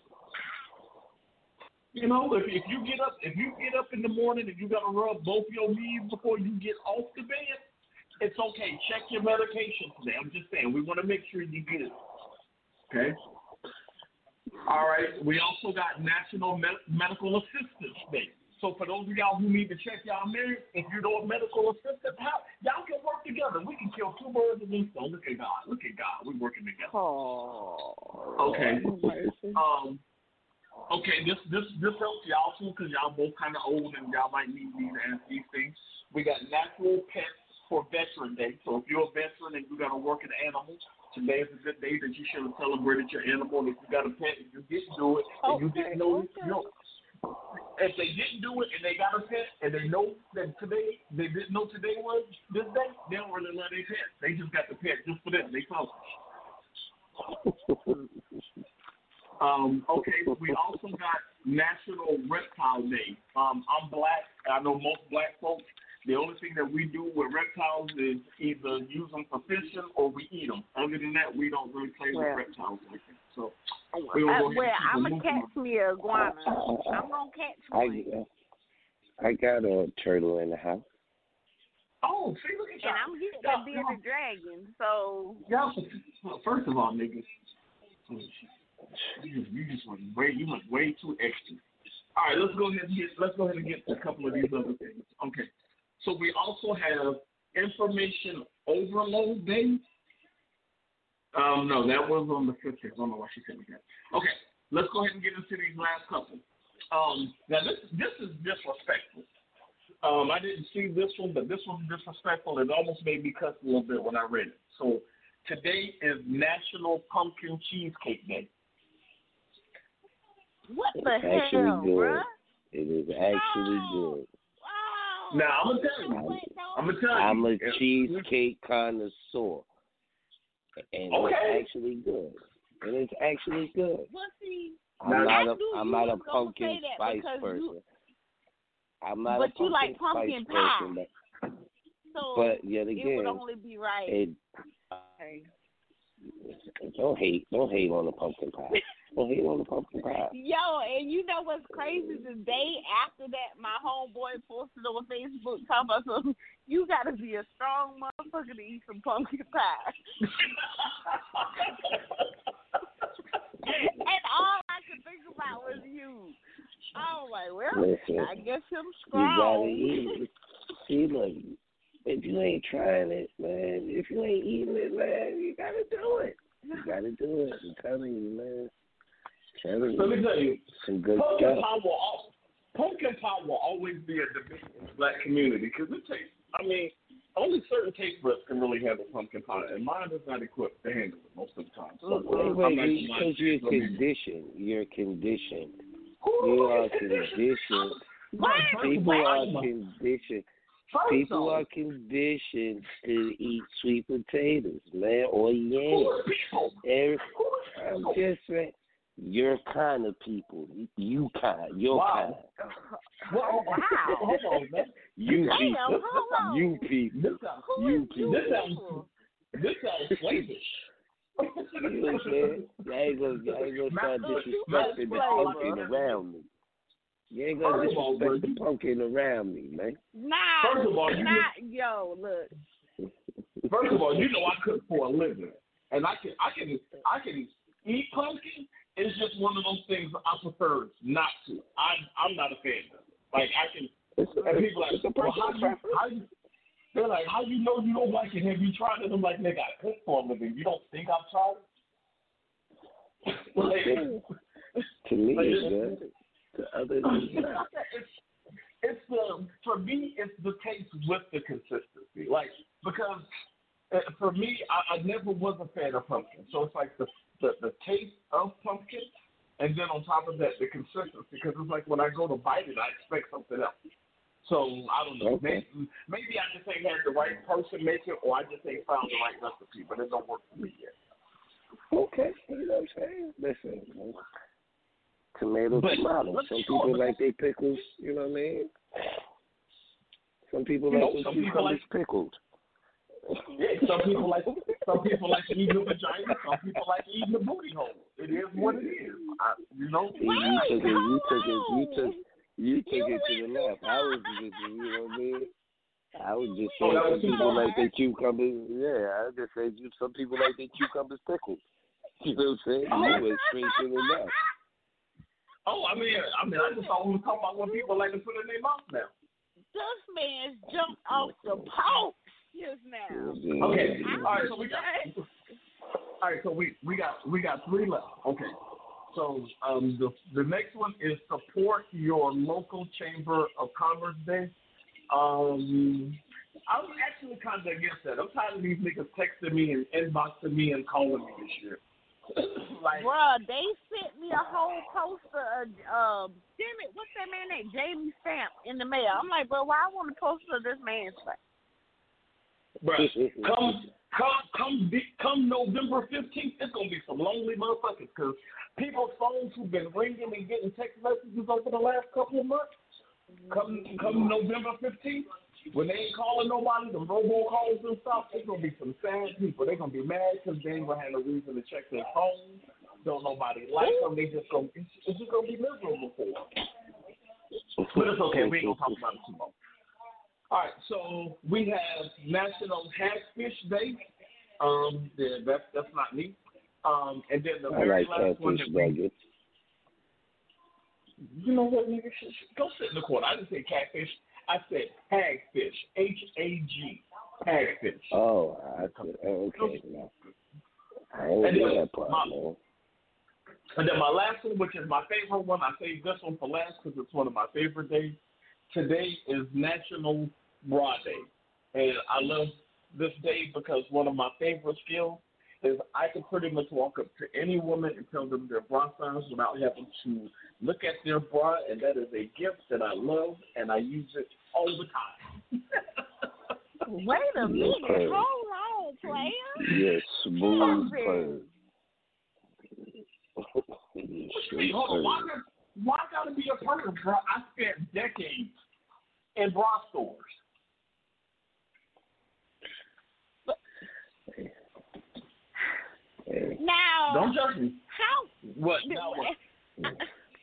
B: You know, if if you get up if you get up in the morning and you gotta rub both your knees before you get off the bed, it's okay. Check your medication today. I'm just saying, we want to make sure you get it. Okay. All right. We also got National Med- Medical Assistance Day. So for those of y'all who need to check y'all meds, if you know a medical assistant, how, y'all can work together. We can kill two birds with one stone. Look at God. Look at God. We're working together.
C: Oh.
B: Okay. Um. Okay. This this this helps y'all too because y'all both kind of old and y'all might need me to ask these things. We got Natural Pets for Veteran Day. So if you're a veteran and you got to work an animal, today is a good day that you should have celebrated your animal. If you got a pet, if you didn't do it, and you didn't know,
C: okay.
B: you know, if they didn't do it and they got a pet and they know that today, they didn't know today was this day, they don't really love their pet. They just got the pet just for them. They selfish. Um, okay, we also got National Reptile Day. Um, I'm black. I know most black folks. The only thing that we do with reptiles is either use them for fishing or we eat them. Other than that, we don't really play well, with reptiles like that. So, we
C: uh, well, I'm gonna catch me a iguana. I'm gonna catch one.
E: I, I got a turtle in the house.
B: Oh, see, look at
C: that. And I'm getting a bearded dragon, so.
B: Yeah, well, first of all, niggas, you just, you just went way, you went way too extra. All right, let's go ahead and get, let's go ahead and get a couple of these other things. Okay, so we also have Information Overload Day. Um, no, that was on the fifteenth. I don't know why she said that. Okay, let's go ahead and get into these last couple. Um, now this this is disrespectful. Um, I didn't see this one, but this one's disrespectful. It almost made me cuss a little bit when I read it. So today is National Pumpkin Cheesecake Day.
C: What the
E: it's
C: hell, bruh?
E: It is actually
C: oh.
E: good.
C: Oh.
B: Now I'm gonna tell you. I'm gonna tell you.
E: I'm a cheesecake connoisseur, and
B: okay.
E: it's actually good. And it's actually good.
C: Well, see,
E: I'm not a I'm not a pumpkin spice person.
C: You,
E: I'm not
C: but
E: a pumpkin
C: you like pumpkin pie.
E: Person, but,
C: so
E: but yet again,
C: it would only be right.
E: It,
C: okay.
E: Don't hate, don't hate on the pumpkin pie. Don't hate on the pumpkin pie.
C: Yo, and you know what's crazy? The day after that, my homeboy posted on Facebook talking about something. You gotta be a strong motherfucker to eat some pumpkin pie. And all I could think about was you. I was like, well,
E: listen,
C: I guess I'm strong.
E: You gotta eat it. See, look, if you ain't trying it, man, if you ain't eating it, man, you gotta do it. You gotta do it. I'm telling you, man. I'm telling you.
B: Let me tell you,
E: some good
B: pumpkin
E: stuff.
B: pie will pumpkin pie will always be a debate in the black community because it takes. I mean, only certain taste buds can really handle pumpkin pie, and mine is not equipped to handle it most of the time. So,
E: wait, wait, because you're conditioned. You're conditioned. You are conditioned.
C: What?
E: People are conditioned. People are conditioned to eat sweet potatoes, man, or yams. Every, I'm just saying, your kind of people, you kind, your
B: wow.
E: kind.
B: Wow. Hold on, man.
E: You
C: Damn,
E: people,
C: hold on.
E: you people,
B: this sounds,
E: you people.
B: This sounds, this sounds slavish.
E: You know what I'm saying? You ain't gonna, you ain't gonna start disrespecting the pumpkin around me. You ain't gonna disrespect the pumpkin around me, man.
C: Nah,
B: First of all, you
C: nah, yo, look.
B: First of all, you know I cook for a living, and I can, I can, I can eat pumpkin. It's just one of those things I prefer not to. I, I'm not a fan of it. Like I can.
E: It's a,
B: people like,
E: it's a
B: well, how you, how you, they're like, how you know you don't like it? Have you tried it? I'm like, nigga, I cook for a living. You don't think I've tried it? like,
E: to me,
B: like,
E: it's good. To others,
B: it's, it's the for me, it's the taste with the consistency. Like because uh, for me, I, I never was a fan of pumpkin. So it's like the, the the taste of pumpkin, and then on top of that, the consistency. Because it's like when I go to bite it, I expect something else. So I don't know.
E: Okay.
B: Maybe, maybe I just ain't had the right person make it, or I just ain't found the right recipe. But it don't work for me yet.
E: Okay, you know what I'm saying? Listen, tomato,
B: but,
E: tomato. Some people sure, like their pickles, you know what I mean? Some people
B: you
E: like
B: know,
E: their cucumbers like, pickled.
B: Yeah, some people like some people like eating the vagina. Some people like eating the booty hole. It is what it is. I, you know.
E: See, you took it. You took it. You took. You took it to the left. I was just, you know what I mean? I was just saying oh, some people like their cucumbers. Yeah, I just said you. Some people like their cucumbers pickled. You know what I'm saying?
B: Oh.
E: You went straight to the left.
B: Oh, I mean, I mean, I just thought we were talking about when people like to put it in their mouth now.
C: This man jumped off the post just now.
B: Okay, all right, so we got. All right, so we, we got we got three left. Okay, so um the the next one is support your local chamber of commerce day. Um, I'm actually kind of against that. I'm tired of these niggas texting me and inboxing me and calling me this year. Like,
C: bruh, they sent me a whole poster of, uh, damn it, what's that man named Jamie Stamp in the mail. I'm like, bro, why I want a poster of this man's face?
B: Bruh, come, come come come November fifteenth, it's gonna be some lonely motherfuckers because people's phones who've been ringing and getting text messages over the last couple of months. Come come November fifteenth, when they ain't calling nobody, the robocalls and stuff, it's gonna be some sad people. They're gonna be mad because they ain't gonna have no reason to check their phones. Don't nobody like them. They just gonna it's, it's just gonna be miserable for them. But it's okay. We ain't gonna talk about it too long. All right, so we have National Hagfish Day. Um, yeah, that's that's not me. Um, and then the
E: I
B: very
E: like
B: last one that we,
E: nuggets.
B: you know what, nigga, go sit in the corner. I didn't say catfish. I said hagfish. H A G. Hagfish.
E: Oh, I said, okay. No. I ain't do that part,
B: my,
E: man.
B: And then my last one, which is my favorite one, I saved this one for last because it's one of my favorite days. Today is National Bra Day. And I love this day because one of my favorite skills is I can pretty much walk up to any woman and tell them their bra size without having to look at their bra, and that is a gift that I love, and I use it all the time.
C: Wait a minute.
E: Yes,
C: Hold on, player.
E: Yes, smooth bird.
B: What you mean? Hold on. Why, why gotta be a pervert, bro? I spent decades in bra stores.
C: Now,
B: don't judge me.
C: How?
B: What? Now what?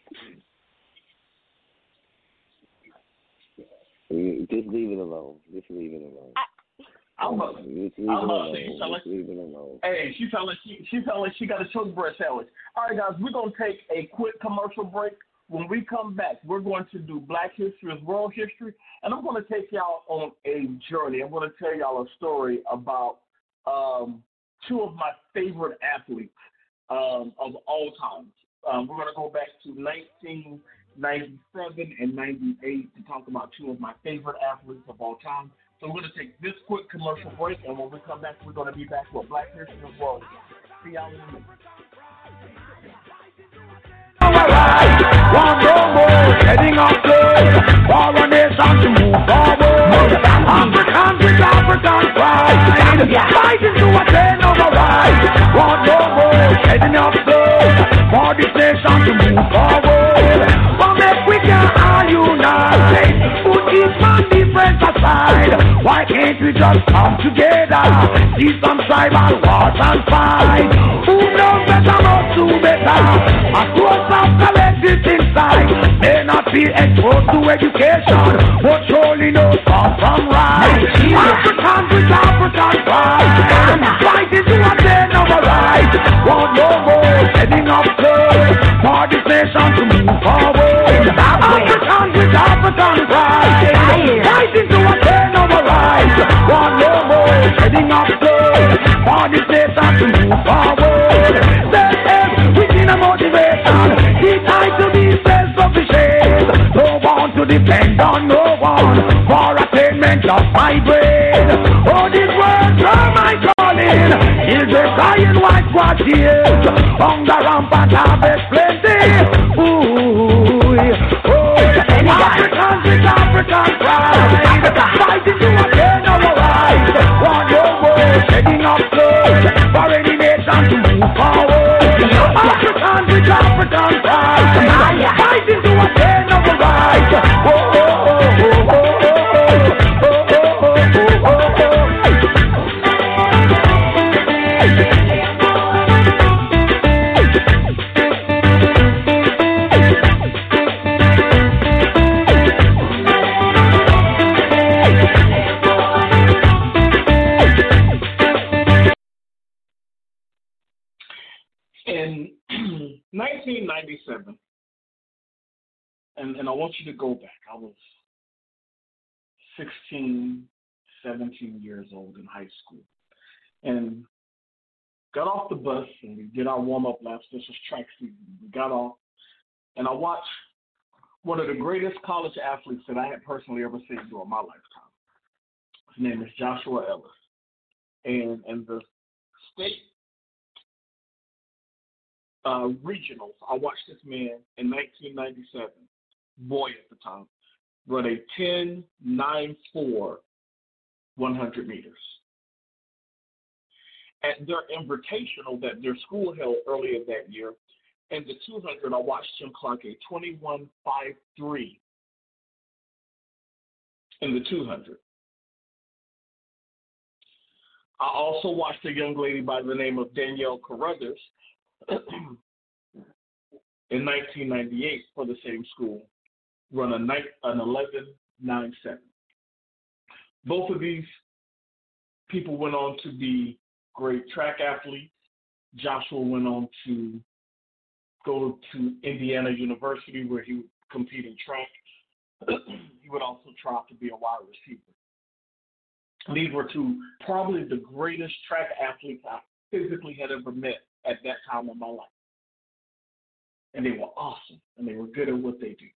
E: Just leave it alone. Just leave it alone.
C: I,
B: I'm about,
E: Just leave
B: I'm
E: it
B: about
E: alone.
B: to say, you sound like,
E: Just leave it alone.
B: hey, she sound like she, she sound like she got a choke bread sandwich. All right, guys, we're gonna take a quick commercial break. When we come back, we're going to do Black History as World History, and I'm going to take y'all on a journey. I'm going to tell y'all a story about um, two of my favorite athletes um, of all time. Um, we're going to go back to nineteen ninety-seven and ninety-eight to talk about two of my favorite athletes of all time. So we're going to take this quick commercial break, and when we come back, we're going to be back with Black History as World History. See y'all in a minute.
F: One no more, heading up good for a nation to move forward. Africans with African pride, fighting to attain our rights. One no more, heading up good for this nation to move forward. But if we can all unite, put each man different aside. Why can't we just come together, see some tribal wars and fight? Who knows better, not to better? Across our collective inside, may not be exposed to education, but surely know far from right. Africans with African pride, fighting to attain our rights. Want no more, heading up close for this nation to move forward. Africans with African pride, fighting to attain our rights. Want no more, heading up close for this nation to move forward. Self-help within a motivation, the time to be self-sufficient. Don't want to depend on no one for attainment of my brain. Oh, this world are my calling. Is a giant white squad here. On the rampart harvest plenty. Ooh, oh, Africans with African pride, fighting to attain our rights. One no more, heading up close for any nation to move forward. Africans with African pride, fighting to attain our rights. Oh, oh, oh, oh, oh, oh, oh, oh, oh, oh, oh.
B: In nineteen ninety-seven, and, and I want you to go back, I was sixteen, seventeen years old in high school, and got off the bus, and we did our warm-up laps. This was track season. We got off, and I watched one of the greatest college athletes that I had personally ever seen during my lifetime. His name is Joshua Ellis, and, and the state Uh, regionals. I watched this man in nineteen ninety-seven, boy at the time, run a ten nine four one hundred meters. at their invitational that their school held earlier that year. In the two hundred, I watched him clock a twenty-one five three in the two hundred. I also watched a young lady by the name of Danielle Carruthers in nineteen ninety-eight for the same school run a night, an eleven nine seven. Both of these people went on to be great track athletes. Joshua went on to go to Indiana University where he would compete in track. He would also try to be a wide receiver. These were two probably the greatest track athletes I physically had ever met at that time in my life. And they were awesome, and they were good at what they do.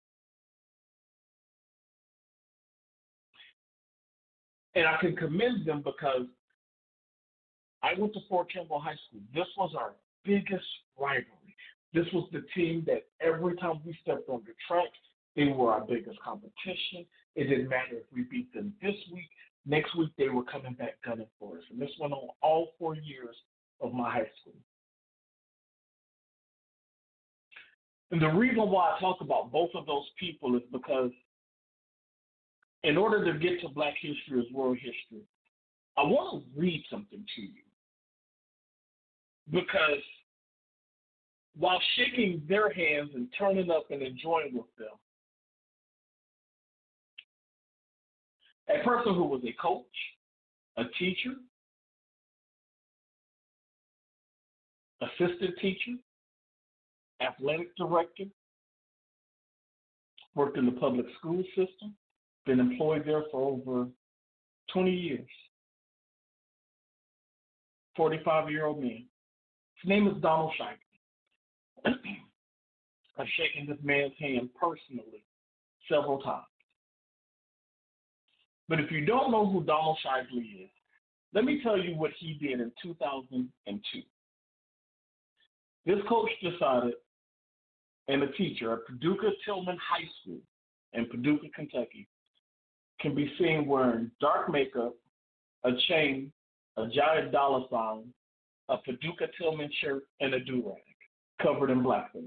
B: And I can commend them because I went to Fort Campbell High School. This was our biggest rivalry. This was the team that every time we stepped on the track, they were our biggest competition. It didn't matter if we beat them this week. Next week, they were coming back gunning for us. And this went on all four years of my high school. And the reason why I talk about both of those people is because in order to get to Black history as world history, I want to read something to you. Because while shaking their hands and turning up and enjoying with them, a person who was a coach, a teacher, assistant teacher, athletic director, worked in the public school system, been employed there for over twenty years. forty-five-year-old man. His name is Donald Shively. I've shaken this man's hand personally several times. But if you don't know who Donald Shively is, let me tell you what he did in two thousand two. This coach decided, and a teacher at Paducah Tillman High School in Paducah, Kentucky, can be seen wearing dark makeup, a chain, a giant dollar sign, a Paducah Tillman shirt, and a do-rag covered in blackface.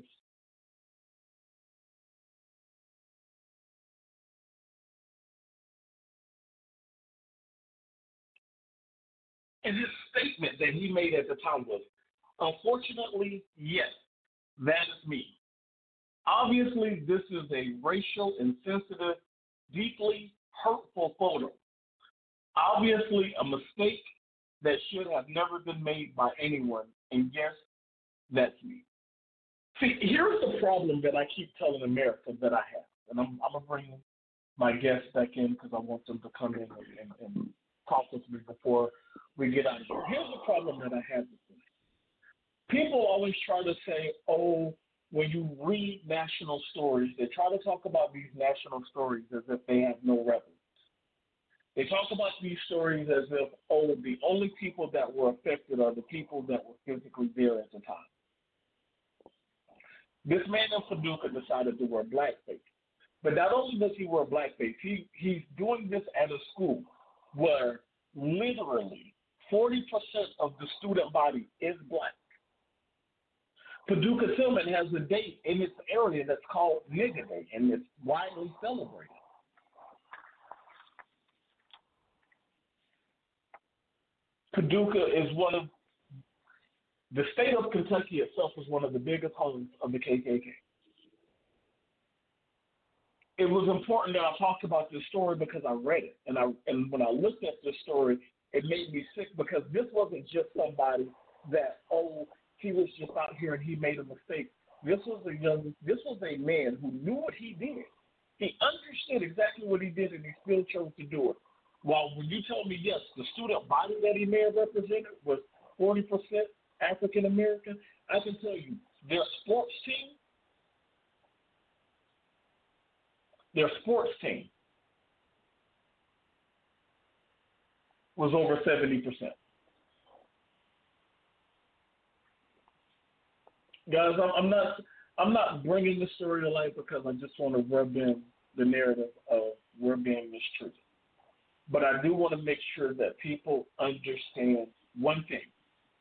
B: And his statement that he made at the time was, unfortunately, yes, that is me. Obviously, this is a racial, insensitive, deeply hurtful photo. Obviously, a mistake that should have never been made by anyone. And yes, that's me. See, here's the problem that I keep telling America that I have. And I'm, I'm going to bring my guests back in because I want them to come in and, and, and talk with me before we get out of here. Here's the problem that I have with this. People always try to say, oh, when you read national stories, they try to talk about these national stories as if they have no relevance. They talk about these stories as if, oh, the only people that were affected are the people that were physically there at the time. This man in Paducah decided to wear blackface. But not only does he wear blackface, he, he's doing this at a school where literally forty percent of the student body is black. Paducah Tillman has a date in its area that's called Nigger Day, and it's widely celebrated. Paducah is one of, the state of Kentucky itself is one of the biggest homes of the K K K. It was important that I talked about this story because I read it. And I and when I looked at this story, it made me sick because this wasn't just somebody that, oh, he was just out here and he made a mistake. This was a young, this was a man who knew what he did. He understood exactly what he did and he still chose to do it. While when you told me, yes, the student body that he may have represented was forty percent African American, I can tell you their sports team, their sports team was over seventy percent. Guys, I'm, I'm not I'm not bringing the story to light because I just want to rub in the narrative of we're being mistreated. But I do want to make sure that people understand one thing.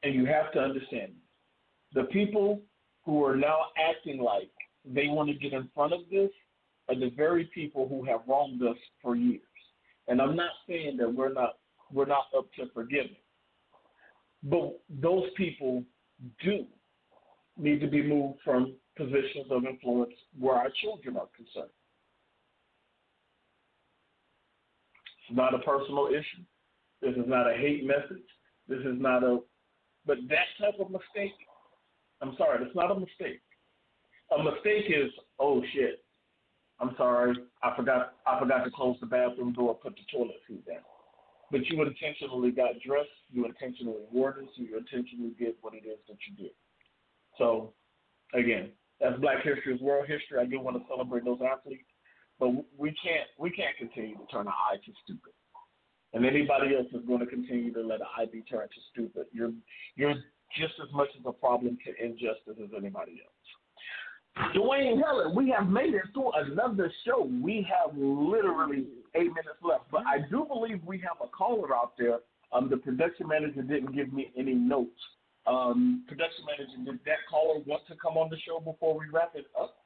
B: And you have to understand, the people who are now acting like they want to get in front of this are the very people who have wronged us for years. And I'm not saying that we're not we're not up to forgiving, but those people do need to be moved from positions of influence where our children are concerned. It's not a personal issue. This is not a hate message. This is not a, but that type of mistake, I'm sorry, it's not a mistake. A mistake is, oh shit, I'm sorry, I forgot I forgot to close the bathroom door, put the toilet seat down. But you intentionally got dressed, you intentionally wore this, you intentionally did what it is that you did. So, again, that's Black History is World History. I do want to celebrate those athletes, but we can't we can't continue to turn an eye to stupid. And anybody else is going to continue to let an eye be turned to stupid. You're you're just as much as a problem to injustice as anybody else. Dwayne Helen, we have made it through another show. We have literally eight minutes left, but I do believe we have a caller out there. Um, the production manager didn't give me any notes. Um, production manager, did that caller want to come on the show before we wrap it up?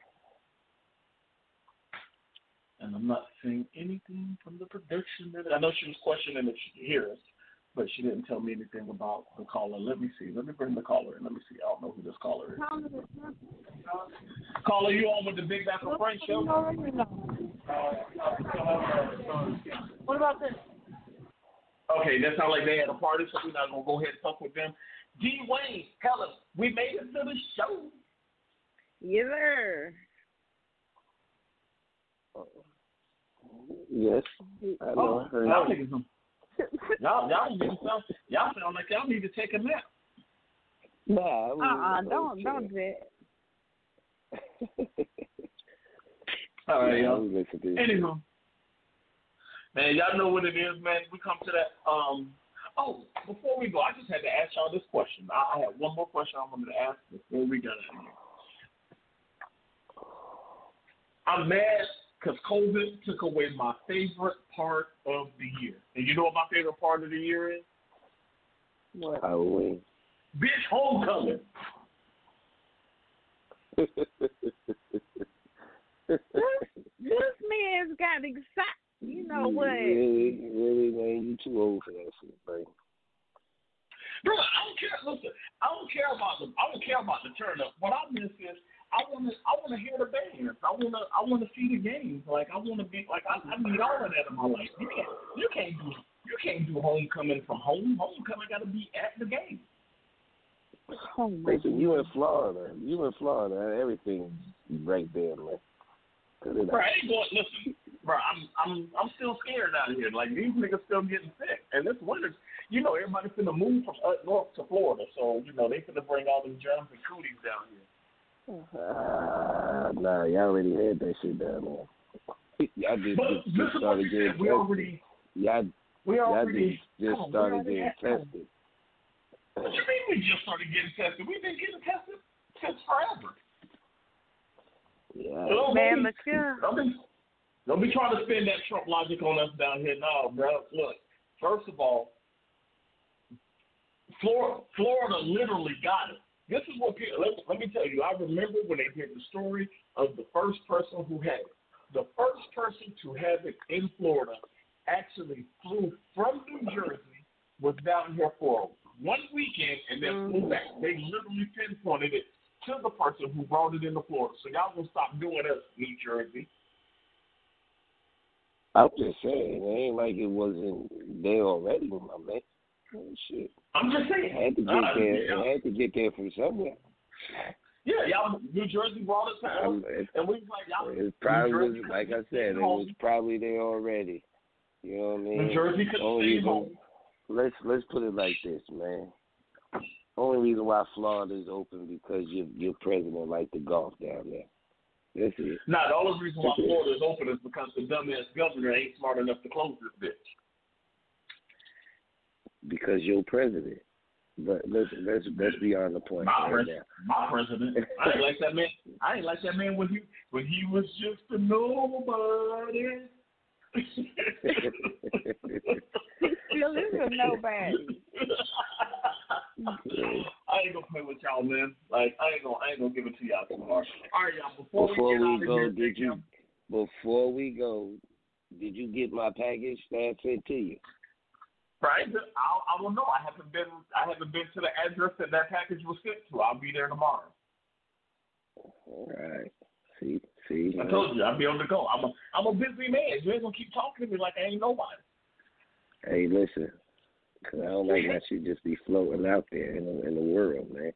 B: And I'm not seeing anything from the production manager. I know she was questioning if she could hear us, but she didn't tell me anything about the caller. Let me see. Let me bring the caller in. Let me see. I don't know who this caller is. Caller, you on with the Big Back and Frank show?
C: What about this?
B: Okay, that sounds like they had a party, so we're not going to go ahead and talk with them. D. Wayne, Helen, we made it to the show.
C: Yes, sir.
E: Yes, I know.
B: Oh, y'all niggas, y'all, y'all, need to sound, y'all sound like y'all need to take a nap.
E: Nah,
C: uh-uh, don't, don't do that.
B: All right, y'all.
E: Yeah,
B: Anywho, man, y'all know what it is, man. We come to that. Um, oh, before we go, I just had to ask y'all this question. I, I had one more question I wanted to ask before we got out of here. I'm mad because COVID took away my favorite part of the year. And you know what my favorite part of the year is?
E: What? Halloween.
B: Bitch, homecoming.
C: this, this man's got excited. You know what?
E: Really, really, man, you too old for that shit, man.
B: Bro, I don't care. Listen, I don't care about the. I don't care about the turn up. What I miss is I want to. I want to hear the bands. I want to. I want to see the games. Like I want to be. Like I, I need all of that in my life. You can't. You can't do. You can't do homecoming from home. Homecoming got to be at the game.
C: Oh my
E: Listen, you in Florida. You in Florida. Everything's right there, man.
B: Bro, I ain't going. Listen, bro. I'm. I'm. I'm still scared out here. Like these niggas still getting sick, and this winter. You know, everybody's finna move from up north to Florida, so you know they finna bring all them germs and cooties down here.
E: Uh, nah, y'all already had that shit down there. Y'all just,
B: but
E: just, just started getting tested.
B: We already,
E: y'all,
B: we already,
E: y'all just, just
B: on,
E: started getting tested.
B: What you mean we just started getting tested? We've been getting tested since forever.
E: Yeah.
B: So
C: Man,
B: don't, be, don't, be, don't be trying to spin that Trump logic on us down here. No, bro. Look, first of all, Florida, Florida literally got it. This is what people, let, let me tell you, I remember when they did the story of the first person who had it. The first person to have it in Florida actually flew from New Jersey, was down here for one weekend, and then mm-hmm. flew back. They literally pinpointed it to the person who brought it into Florida. So y'all gonna stop doing us, New Jersey.
E: I'm just saying, it ain't like it wasn't there already, my man. Oh, shit.
B: I'm just saying.
E: It had to get
B: uh,
E: there.
B: Yeah.
E: It had to get there from somewhere.
B: Yeah, y'all, New Jersey brought us down, and we was like, y'all.
E: It probably was, like I said, it was probably there already. You know what I mean?
B: New Jersey could stay home.
E: Let's let's put it like this, man. Only reason why Florida is open because your your president liked to golf down there. That's it.
B: Nah, the only reason why Florida is open is because the dumbass governor ain't smart enough to close this bitch.
E: Because you're president. But let's let's let's be on the point.
B: My,
E: right
B: pres- my president. I ain't like that man. I ain't like that man when he when he was just a nobody.
C: He still is a nobody.
B: I ain't gonna play with y'all, man. Like I ain't gonna, I ain't gonna give it to y'all tomorrow. All right, y'all. Before,
E: before
B: we,
E: we go,
B: here,
E: did you?
B: him.
E: Before we go, did you get my package that I sent to you?
B: Right. I, I don't know. I haven't been. I haven't been to the address that that package was sent to. I'll be there tomorrow.
E: All right. See, see.
B: I
E: man.
B: told you I'll be on the go. I'm a, I'm a busy man. You ain't gonna keep talking to me like I ain't nobody.
E: Hey, listen. Cause I don't like that you just be floating out there in the, in the world, man.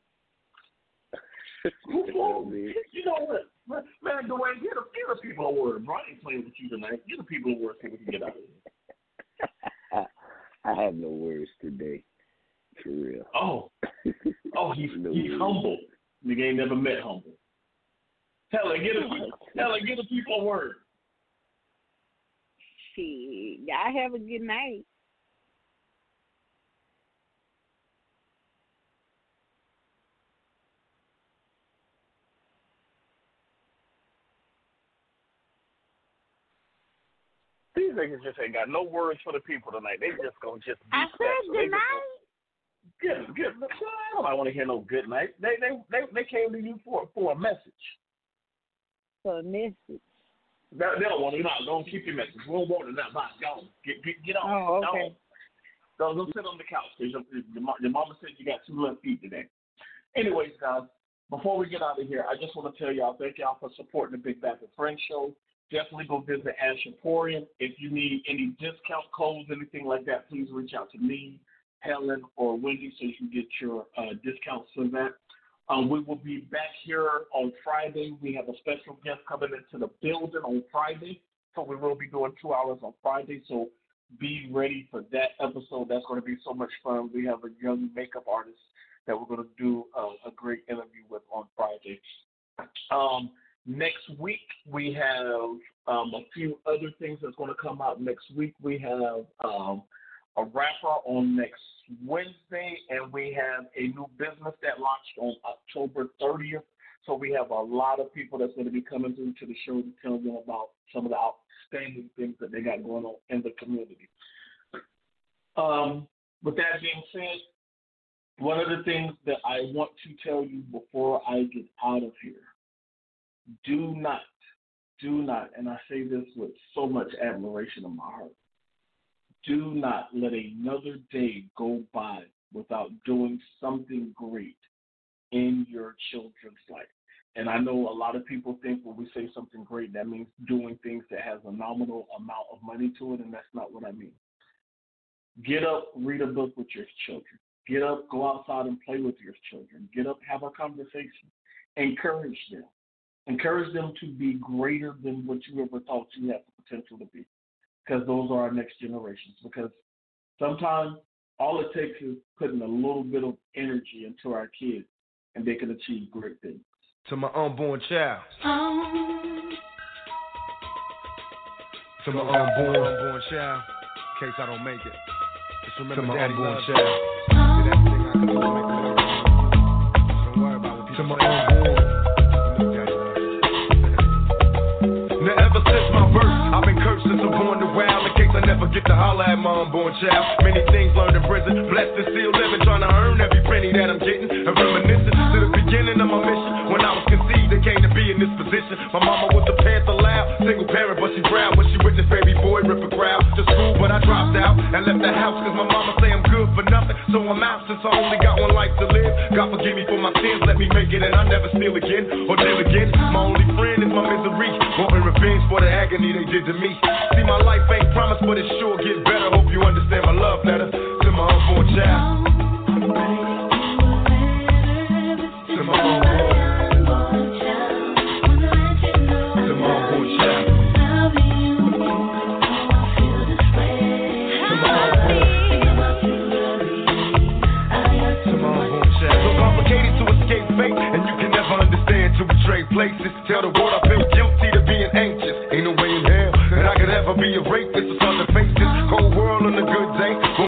B: You know, you know what, man? Dwayne, get the, get the people a word. Bro, I ain't playing with you tonight. Get the people a word so we can get out of here.
E: I have no words today, for real.
B: Oh, oh, he's
E: no
B: he's
E: words.
B: humble. Nigga ain't never met humble. Tell her, get a tell her, get the people a word.
C: Shit, y'all have a good night.
B: These niggas just ain't got no words for the people tonight. They just gonna just be
C: I said good night.
B: Good, good. I don't want to hear no good night. They, they, they, they came to you for for a message.
C: For a message.
B: They, they don't want to. No, don't keep your message. We don't want it now. Bye. Go. Get, get, get on.
C: Oh, okay.
B: Don't, don't sit on the couch. Your, your mama said you got two left feet today. Anyways, guys, before we get out of here, I just want to tell y'all, thank y'all for supporting the Big Bad and Friends show. Definitely go visit Ashaporian. If you need any discount codes, anything like that, please reach out to me, Helen, or Wendy so you can get your uh, discounts for that. Um, we will be back here on Friday. We have a special guest coming into the building on Friday, so we will be doing two hours on Friday. So be ready for that episode. That's going to be so much fun. We have a young makeup artist that we're going to do uh, a great interview with on Friday. Um, next week, we have um, a few other things that's going to come out next week. We have um, a rapper on next Wednesday, and we have a new business that launched on October thirtieth. So we have a lot of people that's going to be coming through to the show to tell them about some of the outstanding things that they got going on in the community. Um, with that being said, one of the things that I want to tell you before I get out of here, do not, do not, and I say this with so much admiration in my heart, do not let another day go by without doing something great in your children's life. And I know a lot of people think when we say something great, that means doing things that has a nominal amount of money to it, and that's not what I mean. Get up, read a book with your children. Get up, go outside and play with your children. Get up, have a conversation. Encourage them. Encourage them to be greater than what you ever thought you had the potential to be, because those are our next generations. Because sometimes all it takes is putting a little bit of energy into our kids, and they can achieve great things.
H: To my unborn child. To my unborn, unborn child. In case I don't make it. Just remember to my Daddy unborn child. Did everything I could do to make it work. Don't worry about what people say. To my unborn. You know Daddy loves you. Now ever since my birth, I've been cursed since I'm born to wild. In case I never get to holler at my unborn child. Many things learned in prison. Blessed and still living, trying to earn every penny that I'm getting. And reminiscing to the beginning of my mission. When I was conceived, I came to be in this position. My mama was a Panther loud, single parent, but she proud when she witnessed baby boy rip a crowd to school. But I dropped out and left the house cause my mama say I'm good for nothing. So I'm out since I only got one life to live. God forgive me for my sins, let me make it, and I never steal again or deal again. My only friend is my misery, wanting revenge for the agony they did to me. See, my life ain't promised, but it sure get better. Hope you understand my love letter to my unborn child. To my unborn. And you can never understand till we trade places. Tell the world I feel guilty to being anxious. Ain't no way in hell that I could ever be a rapist.